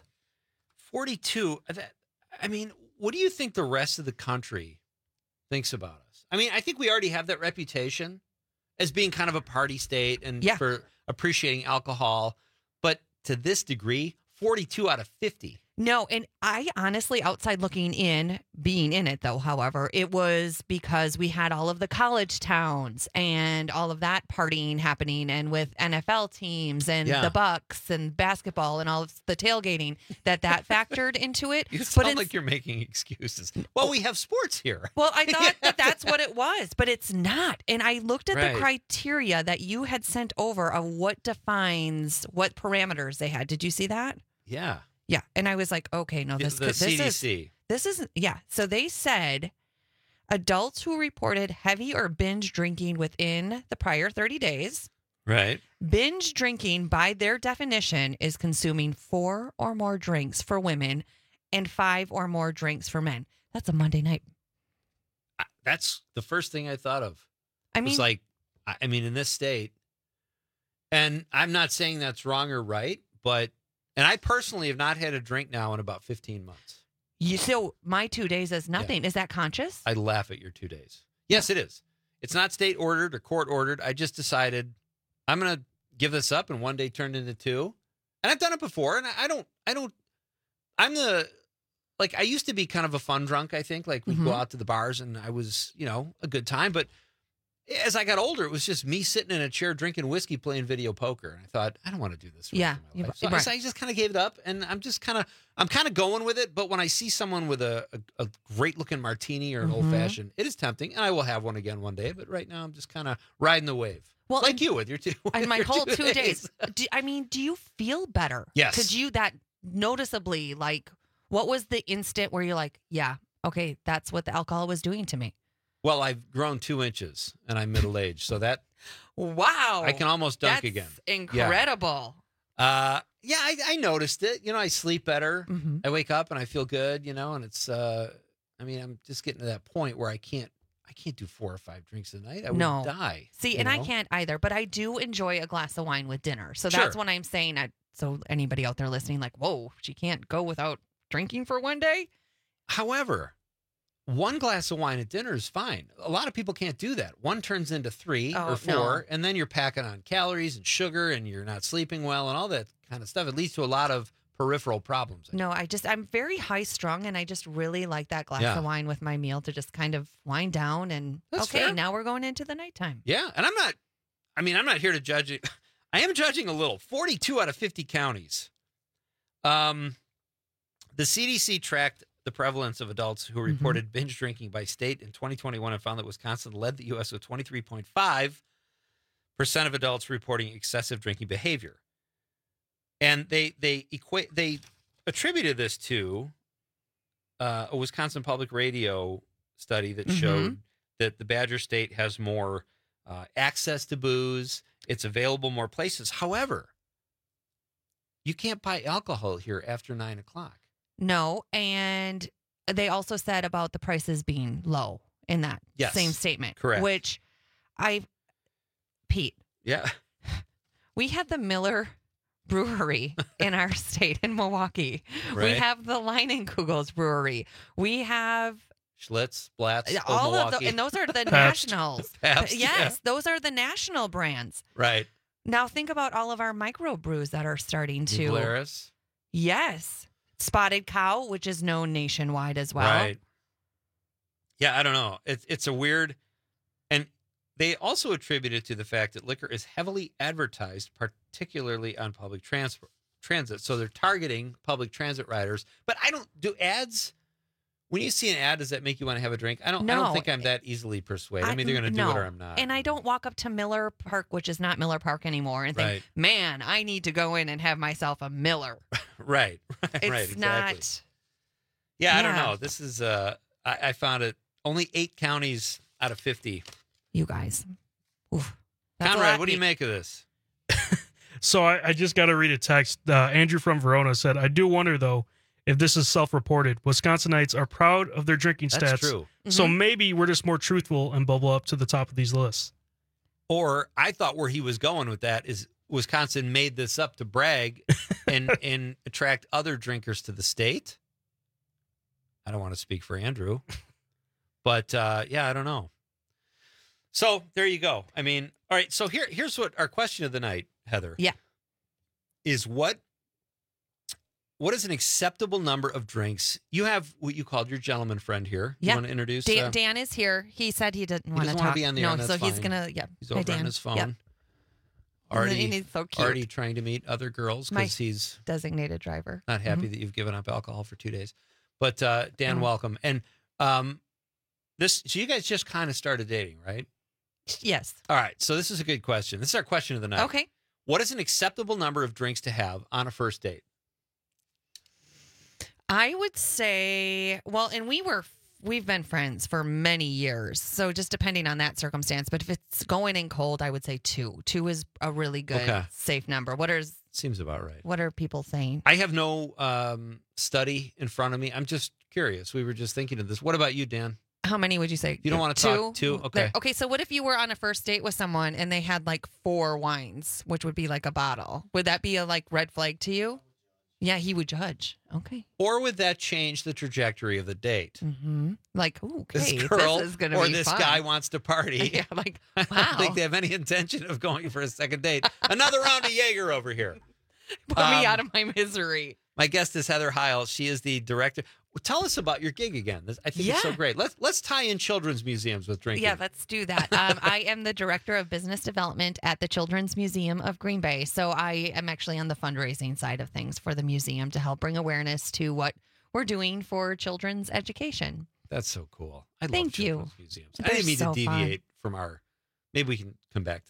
42. What do you think the rest of the country thinks about us? I mean, I think we already have that reputation as being kind of a party state and for appreciating alcohol. But to this degree, 42 out of 50.
No, and I honestly, outside looking in, being in it though, however, it was because we had all of the college towns and all of that partying happening, and with NFL teams and the Bucks and basketball and all of the tailgating that factored into it.
You sound like you're making excuses. Well, we have sports here.
Well, I thought that's what it was, but it's not. And I looked at
Right.
the criteria that you had sent over of what defines what parameters they had. Did you see that?
Yeah.
Yeah, and I was like, okay, no,
The
this
CDC.
isn't. Yeah, so they said adults who reported heavy or binge drinking within the prior 30 days.
Right.
Binge drinking, by their definition, is consuming 4 or more drinks for women and 5 or more drinks for men. That's a Monday night.
That's the first thing I thought of.
I mean,
It's like, in this state, and I'm not saying that's wrong or right, but, and I personally have not had a drink now in about 15 months.
So my 2 days is nothing. Is that conscious?
I laugh at your 2 days. Yes, it is. It's not state ordered or court ordered. I just decided I'm going to give this up, and one day turned into 2. And I've done it before, and I used to be kind of a fun drunk, I think. Like, we'd go out to the bars, and I was, a good time. But as I got older, it was just me sitting in a chair drinking whiskey, playing video poker. And I thought, I don't want to do this.
Yeah.
So I just kind of gave it up, and I'm kind of going with it. But when I see someone with a great looking martini or an old fashioned, it is tempting, and I will have one again one day. But right now, I'm just kind of riding the wave.
Well,
like you with your 2.
And my
your
whole
2
2 days. Do you feel better?
Yes.
Could you that noticeably, like, what was the instant where you're like, yeah, Okay, that's what the alcohol was doing to me.
Well, I've grown 2 inches and I'm middle-aged, so that
Wow.
I can almost dunk
That's
again.
Incredible.
Yeah, I noticed it. I sleep better.
Mm-hmm.
I wake up and I feel good, and it's I'm just getting to that point where I can't do 4 or 5 drinks a night. I would die.
See, and I can't either, but I do enjoy a glass of wine with dinner. So
Sure.
that's what I'm saying. So anybody out there listening, like, whoa, she can't go without drinking for one day?
However, 1 glass of wine at dinner is fine. A lot of people can't do that. 1 turns into 3 or 4,
no.
and then you're packing on calories and sugar, and you're not sleeping well, and all that kind of stuff. It leads to a lot of peripheral problems.
No, I'm very high strung, and I just really like that glass of wine with my meal to just kind of wind down. And
That's
okay,
fair.
now we're going into the nighttime.
Yeah, and I'm not here to judge it. I am judging a little. 42 out of 50 counties. The CDC tracked the prevalence of adults who reported binge drinking by state in 2021 and found that Wisconsin led the U.S. with 23.5% of adults reporting excessive drinking behavior. And they attributed this to a Wisconsin Public Radio study that showed that the Badger State has more access to booze. It's available more places. However, you can't buy alcohol here after 9 o'clock.
No, and they also said about the prices being low in that same statement.
Correct.
Which Pete.
Yeah.
We have the Miller Brewery in our state in Milwaukee.
Right.
We have the Leinenkugels Brewery. We have
Schlitz, Blatz,
all
Milwaukee.
of those, and those are the
Pabst.
nationals.
Pabst,
Yes, those are the national brands.
Right.
Now think about all of our microbrews that are starting to.
Glarus.
Yes. Spotted Cow, which is known nationwide as well.
Right. Yeah, I don't know. It's a weird, and they also attribute it to the fact that liquor is heavily advertised, particularly on public transit. So they're targeting public transit riders. But I don't do ads. When you see an ad, does that make you want to have a drink? I don't think I'm that easily persuaded. I'm either going to do it or I'm not.
And I don't walk up to Miller Park, which is not Miller Park anymore, and think, man, I need to go in and have myself a Miller.
Right.
It's
Exactly.
not.
Yeah, I don't know. This is, I found it only 8 counties out of 50.
You guys. Oof. That's a
Conrad,
lot.
what do you make of this?
So I just got to read a text. Andrew from Verona said, I do wonder, though, if this is self-reported. Wisconsinites are proud of their drinking stats.
That's true.
So maybe we're just more truthful and bubble up to the top of these lists.
Or I thought where he was going with that is Wisconsin made this up to brag and attract other drinkers to the state. I don't want to speak for Andrew. But, yeah, I don't know. So there you go. I mean, all right. So here's what our question of the night, Heather.
Yeah.
Is what is an acceptable number of drinks? You have what you called your gentleman friend here.
Yeah.
You want to introduce?
Dan is here. He said he didn't want to
doesn't
talk.
want to be on the air.
No,
That's
so he's
fine.
gonna.
He's over on his phone.
Yep.
Already,
He's so cute.
already trying to meet other girls because he's
designated driver.
not happy that you've given up alcohol for 2 days. But Dan, welcome. And so you guys just kind of started dating, right?
Yes.
All right. So this is a good question. This is our question of the night.
Okay.
What is an acceptable number of drinks to have on a first date?
I would say, well, and we've been friends for many years. So just depending on that circumstance. But if it's going in cold, I would say 2. 2 is a really good, safe number.
Seems about right.
What are people saying?
I have no study in front of me. I'm just curious. We were just thinking of this. What about you, Dan?
How many would you say?
You don't want to talk 2? Okay.
Okay, so what if you were on a first date with someone and they had like 4 wines, which would be like a bottle? Would that be a like red flag to you? Yeah, he would judge. Okay.
Or would that change the trajectory of the date?
Mm-hmm. Like, okay,
this girl
this is gonna
or
be
this
fun.
guy wants to party.
Yeah, like, wow.
I don't think they have any intention of going for a second date. Another round of Jaeger over here.
Put me out of my misery.
My guest is Heather Heil. She is the director. Tell us about your gig again. I think it's so great. Let's tie in children's museums with drinking.
Yeah, let's do that. I am the director of business development at the Children's Museum of Green Bay. So I am actually on the fundraising side of things for the museum to help bring awareness to what we're doing for children's education.
That's so cool. I love
Thank you.
children's museums. I didn't mean to deviate from our. Maybe we can come back to that.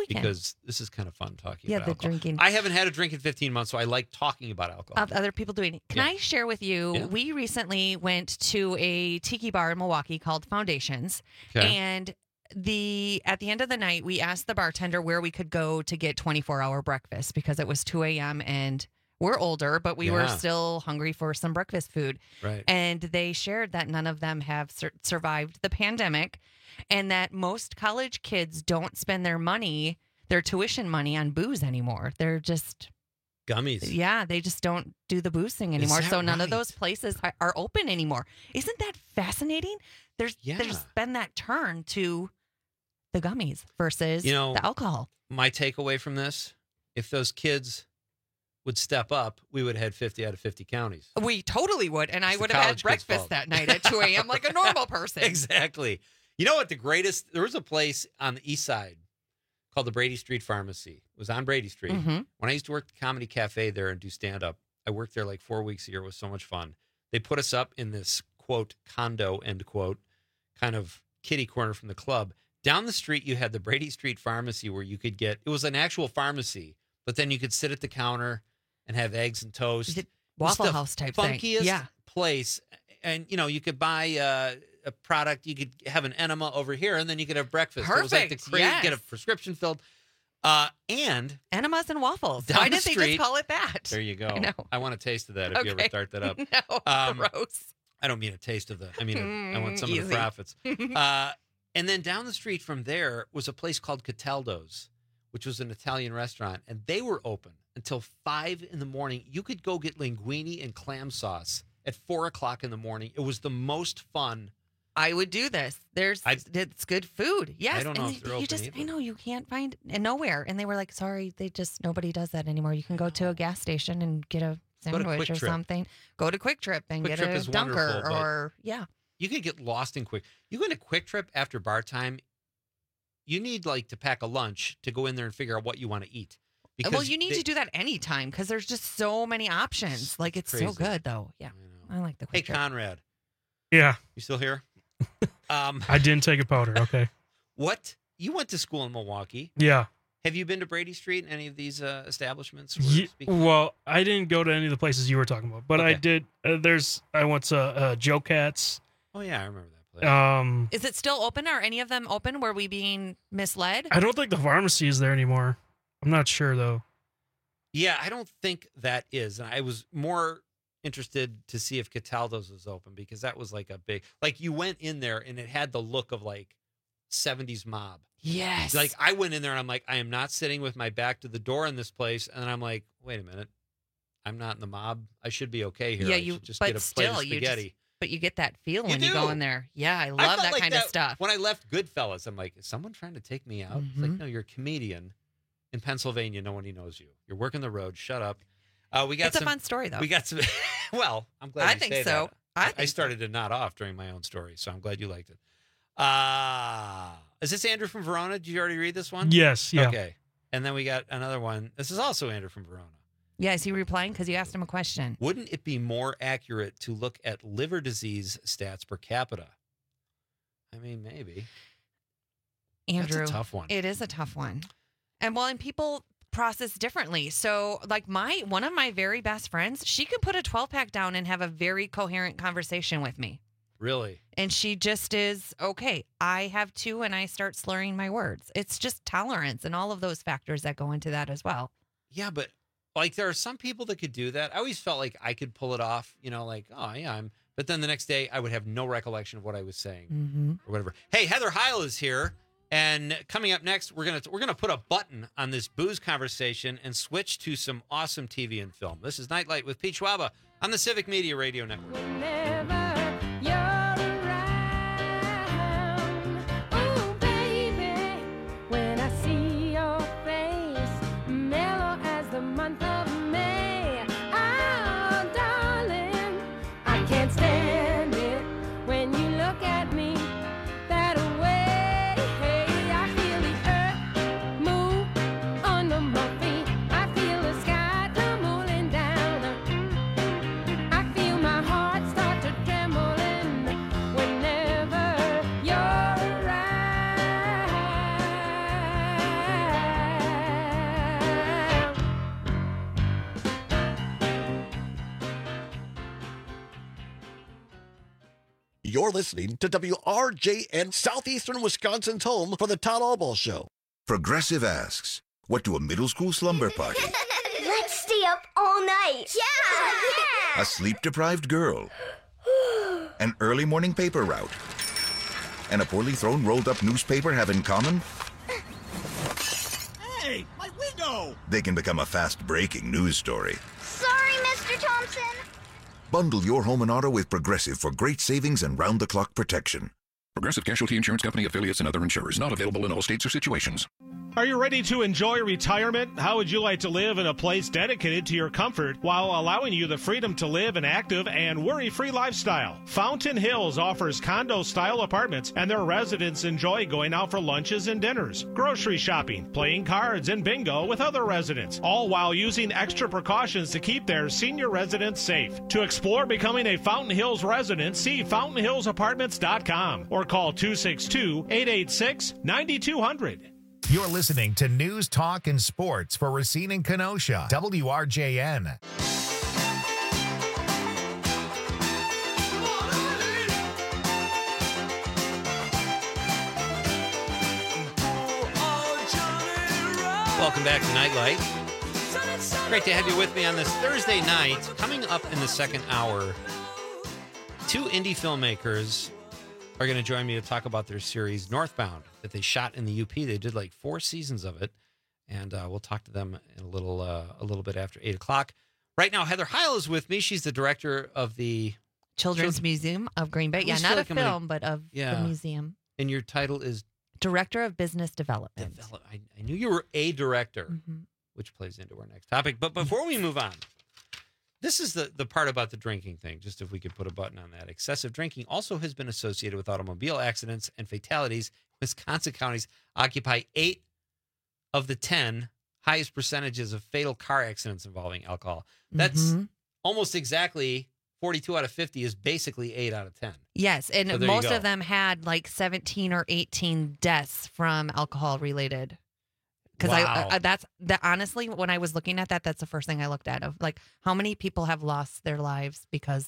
weekend.
Because this is kind of fun talking
Yeah,
about
the
alcohol.
drinking.
I haven't had a drink in 15 months, so I like talking about alcohol.
Of other people doing it. Can I share with you? We recently went to a tiki bar in Milwaukee called Foundations.
Okay.
And at the end of the night, we asked the bartender where we could go to get 24-hour breakfast because it was 2 a.m. and we're older, but we were still hungry for some breakfast food.
Right.
And they shared that none of them have survived the pandemic and that most college kids don't spend their tuition money on booze anymore. They're just
gummies.
Yeah, they just don't do the booze thing anymore.
that
So none of
right?
those places are open anymore. Isn't that fascinating? There's been that turn to the gummies versus the alcohol.
My takeaway from this, if those kids would step up, we would have had 50 out of 50 counties.
We totally would. And I
It's
would
the
have had
college kids'
breakfast
fault.
that night at 2 a.m. like a normal person.
Exactly. You know what there was a place on the east side called the Brady Street Pharmacy. It was on Brady Street.
Mhm.
When I used to work at the Comedy Cafe there and do stand-up, I worked there like 4 weeks a year. It was so much fun. They put us up in this, quote, condo, end quote, kind of kitty corner from the club. Down the street, you had the Brady Street Pharmacy where you could it was an actual pharmacy, but then you could sit at the counter and have eggs and toast.
Waffle
It was the
House type thing.
funkiest
Yeah.
place. And, you could buy a product. You could have an enema over here, and then you could have breakfast. It was like the
Perfect,
crazy,
yes.
get a prescription filled. And
enemas and waffles.
down
Why
the
didn't they
street-
just call it that?
There you go.
I know.
I want a taste of that if you ever
Okay.
start that up.
No, gross.
I don't mean a taste of I want some of the
Easy.
profits. And then down the street from there was a place called Cataldo's, which was an Italian restaurant, and they were open until 5 in the morning. You could go get linguine and clam sauce at 4 o'clock in the morning. It was the most fun.
I would do this. It's good food. Yes.
I don't know
and
if they're
you
open
just,
either.
I know you can't find nowhere. And they were like, sorry, nobody does that anymore. You can go to a gas station and get a
Go to
sandwich
Quick
or
Trip.
something. Go to Quick Trip and
Quick
get
Trip
a
is
dunker
wonderful, but
or, yeah.
You could get lost in You go to Quick Trip after bar time, you need to pack a lunch to go in there and figure out what you want to eat.
Well, you need to do that anytime because there's just so many options. Like, it's so
crazy.
good, though. Yeah. I like the
Hey,
Quick Trip.
Conrad.
Yeah.
You still here?
I didn't take a powder. Okay.
What? You went to school in Milwaukee.
Yeah.
Have you been to Brady Street and any of these establishments? we're speaking of?
Well, I didn't go to any of the places you were talking about, but I
Okay.
did. I went to Joe Katz.
Oh, yeah, I remember that place.
Is it still open? Are any of them open? Were we being misled?
I don't think the pharmacy is there anymore. I'm not sure though.
Yeah, I don't think that is. And I was more interested to see if Cataldo's was open because that was like a big, you went in there and it had the look of 70s mob.
Yes.
I went in there and I'm like, I am not sitting with my back to the door in this place. And I'm like, wait a minute. I'm not in the mob. I should be okay here.
Yeah,
I should just
but
get a plate
still,
of spaghetti.
but you get that feel
You
when you go
do.
in there. Yeah, I
I
love
felt
that
like
kind of stuff.
When I left Goodfellas, I'm like, is someone trying to take me out? It's like,
Mhm.
no, you're a comedian in Pennsylvania. No one knows you. You're working the road. Shut up. We got
It's a fun story, though.
We got some. Well, I'm glad
I
you
think
say
so.
that. I started to nod off during my own story, so I'm glad you liked it. Is this Andrew from Verona? Did you already read this one?
Yes, yeah.
Okay. And then we got another one. This is also Andrew from Verona.
Yeah, is he replying? Because you asked him a question.
Wouldn't it be more accurate to look at liver disease stats per capita? I mean, maybe.
Andrew.
That's a tough one.
It is a tough one. And people process differently. So one of my very best friends, she could put a 12-pack down and have a very coherent conversation with me.
Really?
And she just is, okay, I have 2 and I start slurring my words. It's just tolerance and all of those factors that go into that as well.
Yeah, but there are some people that could do that. I always felt like I could pull it off, oh yeah, but then the next day I would have no recollection of what I was saying or whatever. Hey, Heather Heil is here. And coming up next, we're gonna put a button on this booze conversation and switch to some awesome TV and film. This is Nightlight with Pete Schwaba on the Civic Media Radio Network.
When I see your face, mellow as the month of May. Oh, darling, I can't stand it when you look at me that way. I feel the earth move under my feet. I feel the sky tumbling down. I feel my heart start to
You're listening to WRJN, Southeastern Wisconsin's home for the Todd Albaugh Show.
Progressive asks, what do a middle school slumber party,
Let's stay up all night. Yeah!
a sleep-deprived girl, an early morning paper route, and a poorly thrown rolled-up newspaper have in common?
Hey, my window!
They can become a fast-breaking news story.
Sorry, Mr. Thompson.
Bundle your home and auto with Progressive for great savings and round-the-clock protection.
Progressive Casualty Insurance Company, affiliates, and other insurers. Not available in all states or situations.
Are you ready to enjoy retirement? How would you like to live in a place dedicated to your comfort while allowing you the freedom to live an active and worry-free lifestyle? Fountain Hills offers condo-style apartments, and their residents enjoy going out for lunches and dinners, grocery shopping, playing cards, and bingo with other residents, all while using extra precautions to keep their senior residents safe. To explore becoming a Fountain Hills resident, see fountainhillsapartments.com or call 262-886-9200.
You're listening to News, Talk, and Sports for Racine and Kenosha. WRJN.
Welcome back to Nightlight. Great to have you with me on this Thursday night. Coming up in the second hour, two indie filmmakers are going to join me to talk about their series Northbound that they shot in the UP. They did like 4 seasons of it, and we'll talk to them in a little bit after 8 o'clock. Right now, Heather Heil is with me. She's the director of the
Children's Museum of Green Bay. Yeah, not a film, but of the museum.
And your title is
Director of Business Development.
I knew you were a director, which plays into our next topic. But before we move on, this is the part about the drinking thing, just if we could put a button on that. Excessive drinking also has been associated with automobile accidents and fatalities. Wisconsin counties occupy 8 of the 10 highest percentages of fatal car accidents involving alcohol. That's almost exactly 42 out of 50 is basically 8 out of 10.
Yes, and so most of them had like 17 or 18 deaths from alcohol related. Because that's honestly, when I was looking at that, that's the first thing I looked at of like how many people have lost their lives because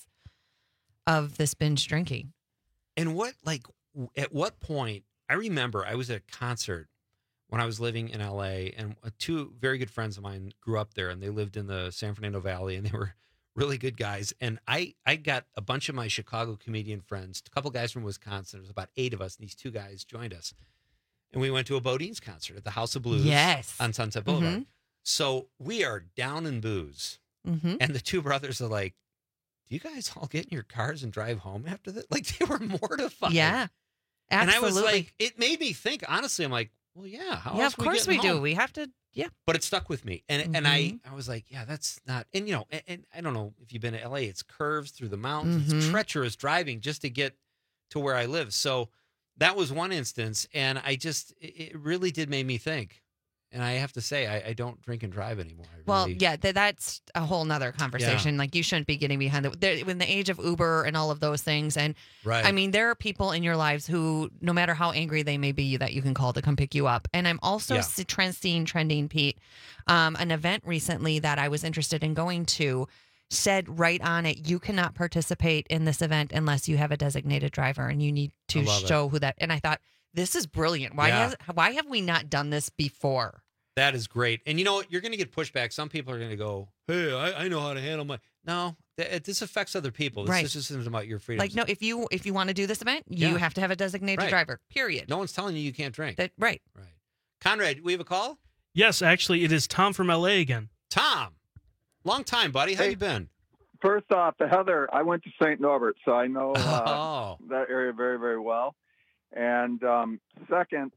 of this binge drinking.
And at what point, I remember I was at a concert when I was living in LA, and 2 very good friends of mine grew up there, and they lived in the San Fernando Valley, and they were really good guys. And I got a bunch of my Chicago comedian friends, a couple guys from Wisconsin. There was about 8 of us, and these 2 guys joined us. And we went to a Bodine's concert at the House of Blues on Sunset Boulevard. So we are down in booze. And the 2 brothers are like, do you guys all get in your cars and drive home after that? Like, they were mortified.
Yeah, absolutely.
And I was like, it made me think, honestly, I'm like, well, yeah. How else
of course we do.
Home?
We have to, yeah.
But it stuck with me. And I was like, yeah, that's not, and and I don't know if you've been to LA, it's curves through the mountains, it's treacherous driving just to get to where I live. So that was one instance, and it really did make me think. And I have to say, I don't drink and drive anymore.
That's a whole nother conversation. Yeah. Like, you shouldn't be getting behind in the age of Uber and all of those things. And I mean, there are people in your lives who, no matter how angry they may be, that you can call to come pick you up. And I'm also seeing trending, Pete, an event recently that I was interested in going to said right on it, you cannot participate in this event unless you have a designated driver, and you need to show who that. And I thought, this is brilliant. Why have we not done this before?
That is great. And you know what? You're going to get pushback. Some people are going to go, hey, I know how to handle my... No, this affects other people. This isn't about your freedom.
Like, no, if you want to do this event, you have to have a designated driver, period.
No one's telling you can't drink.
Right.
Conrad, we have a call?
Yes, actually, it is Tom from LA again.
Tom, long time, buddy. How you been?
First off, Heather, I went to St. Norbert, so I know that area very, very well. And second,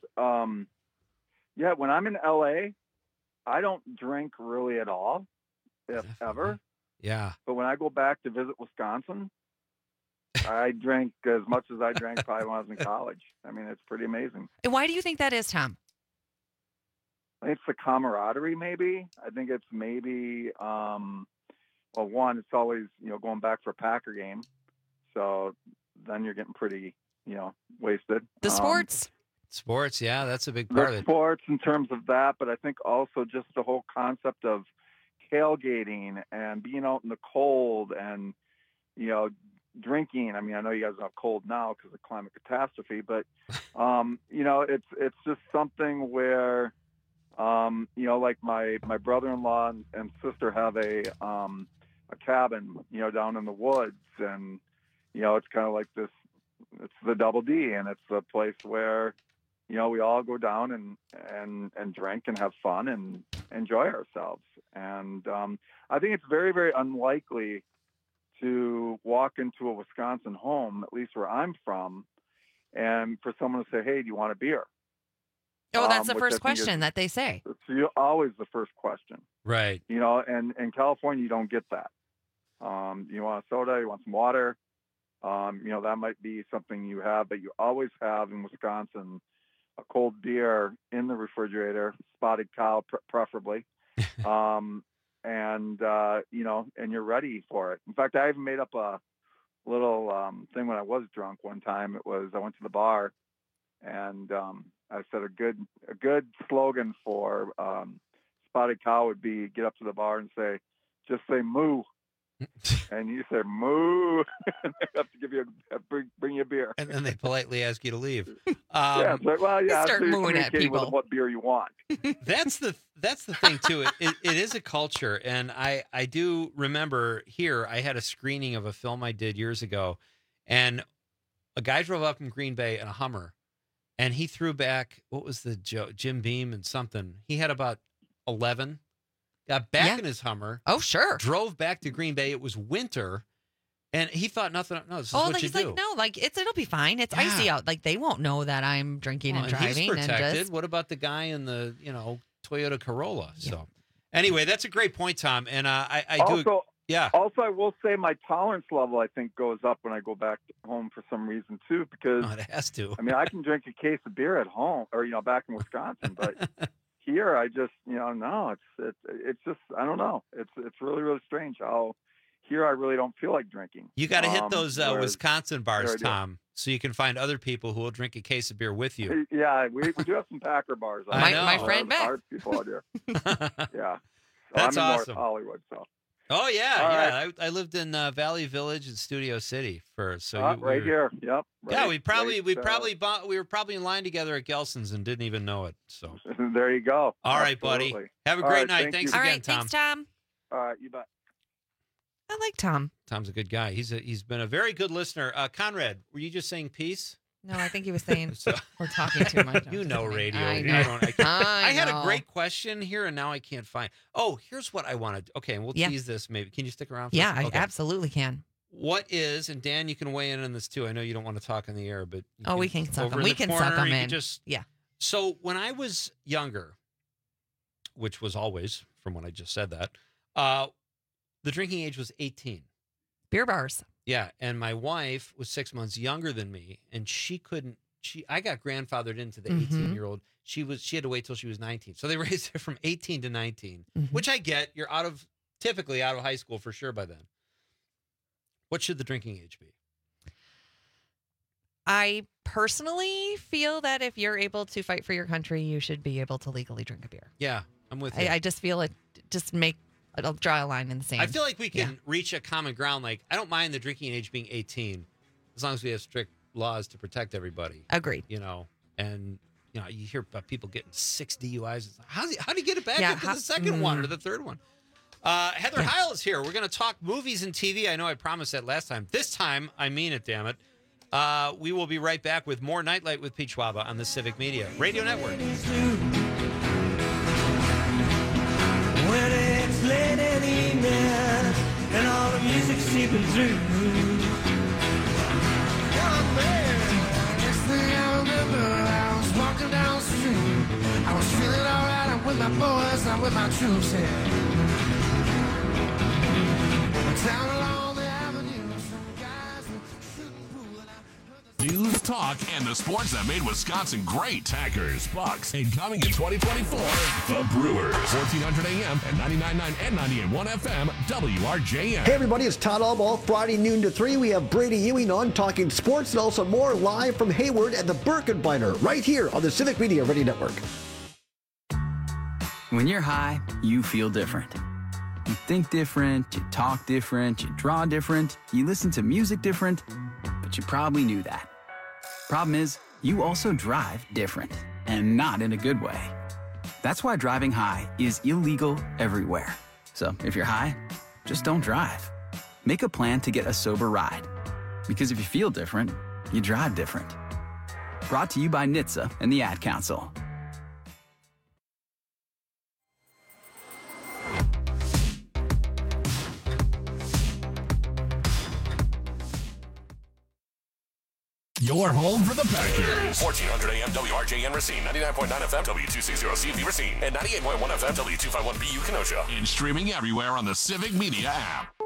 when I'm in LA, I don't drink really at all, if ever.
Yeah.
But when I go back to visit Wisconsin, I drink as much as I drank probably when I was in college. I mean, it's pretty amazing.
And why do you think that is, Tom?
I think it's the camaraderie, maybe. I think it's maybe, one, it's always, going back for a Packer game. So then you're getting pretty, wasted.
The sports.
Sports, yeah, that's a big part of it.
Sports in terms of that, but I think also just the whole concept of tailgating and being out in the cold and, drinking. I mean, I know you guys are cold now because of climate catastrophe, but it's just something where, like my brother-in-law and sister have a cabin, down in the woods, and it's kind of like this. It's the Double D, and it's a place where we all go down and drink and have fun and enjoy ourselves. And I think it's very, very unlikely to walk into a Wisconsin home, at least where I'm from, and for someone to say, "Hey, do you want a beer?"
Oh, that's the first question that they say.
It's always the first question.
Right.
And in California, you don't get that. You want a soda, you want some water, that might be something you have, but you always have in Wisconsin a cold beer in the refrigerator, Spotted Cow preferably. And you're ready for it. In fact, I even made up a little thing when I was drunk one time. I went to the bar, and I said a good slogan for Spotted Cow would be get up to the bar and just say moo. And you say moo, and they have to bring you a beer.
And then they politely ask you to leave.
Start
mooing at people.
With what beer you want.
That's the thing too. It is a culture, and I do remember here I had a screening of a film I did years ago, and a guy drove up from Green Bay in a Hummer, and he threw back what was the Jim Beam and something. He had about 11. Got back in his Hummer.
Oh, sure.
Drove back to Green Bay. It was winter, and he thought nothing. No, this is what you do.
Like, no, it'll be fine. It's icy out. Like, they won't know that I'm drinking and driving.
He's protected.
And
what about the guy in the Toyota Corolla? Yeah. So, anyway, that's a great point, Tom. And I
also,
do. Yeah.
Also, I will say my tolerance level I think goes up when I go back home for some reason too, because
it has to.
I mean, I can drink a case of beer at home or back in Wisconsin, but. Here, I just, no, it's just, I don't know. It's really, really strange how here I really don't feel like drinking.
You got to hit those Wisconsin bars, Tom, so you can find other people who will drink a case of beer with you.
Yeah, we do have some Packer bars.
My friend Beth.
People out here. Yeah. So
That's
I'm in
awesome.
North Hollywood, so.
Oh yeah,
Right.
I lived in Valley Village and Studio City
here. Yep.
Yeah, we were probably in line together at Gelson's and didn't even know it. So
there you go.
All right, buddy. Have a great night. Thanks again,
All right,
Tom.
thanks, Tom.
All right, you bet.
I like Tom.
Tom's a good guy. He's been a very good listener. Conrad, were you just saying peace?
No, I think he was saying we're talking too much.
Radio.
I know.
I had a great question here, and now I can't find. Oh, here's what I wanted. Okay, and we'll tease this maybe. Can you stick around for a second?
I absolutely can.
What is, and Dan, you can weigh in on this too. I know you don't want to talk in the air, but
we can suck them. We can suck them in. Yeah.
So when I was younger, which was always, from when I just said that, the drinking age was 18.
Beer bars.
Yeah, and my wife was 6 months younger than me, and I got grandfathered into the 18-year-old. She had to wait till she was 19. So they raised her from 18 to 19, which I get. You're typically out of high school for sure by then. What should the drinking age be?
I personally feel that if you're able to fight for your country, you should be able to legally drink a beer.
Yeah, I'm with you.
I just feel I'll draw a line in the sand.
I feel like we can reach a common ground. Like, I don't mind the drinking age being 18, as long as we have strict laws to protect everybody.
Agreed.
And you hear about people getting 6 DUIs. It's like, how do you get it back after the second one or the third one? Heather Heil is here. We're going to talk movies and TV. I know I promised that last time. This time, I mean it, damn it. We will be right back with more Nightlight with Pete Schwaba on the Civic Media Radio Network.
When it's late in the evening and all the music seeping through. Young man, next thing I remember, I was walking down the street. I was feeling alright. I'm with my boys, I'm with my troops here. Down along the avenue, some guys are shooting pool.
News, talk, and the sports that made Wisconsin great. Packers, Bucks, and coming in 2024, the Brewers. 1400 AM and 99.9 and 98.1 FM, WRJN.
Hey everybody, it's Todd Allball. Friday noon to 3, we have Brady Ewing on talking sports and also more live from Hayward at the Birkenbeiner right here on the Civic Media Radio Network.
When you're high, you feel different. You think different, you talk different, you draw different, you listen to music different, but you probably knew that. Problem is, you also drive different, and not in a good way. That's why driving high is illegal everywhere. So if you're high, just don't drive. Make a plan to get a sober ride. Because if you feel different, you drive different. Brought to you by NHTSA and the Ad Council.
Your home for the Packers. 1400 AM WRJN Racine, 99.9 FM W260CV Racine, and 98.1 FM W251BU Kenosha. And streaming everywhere on the Civic Media app.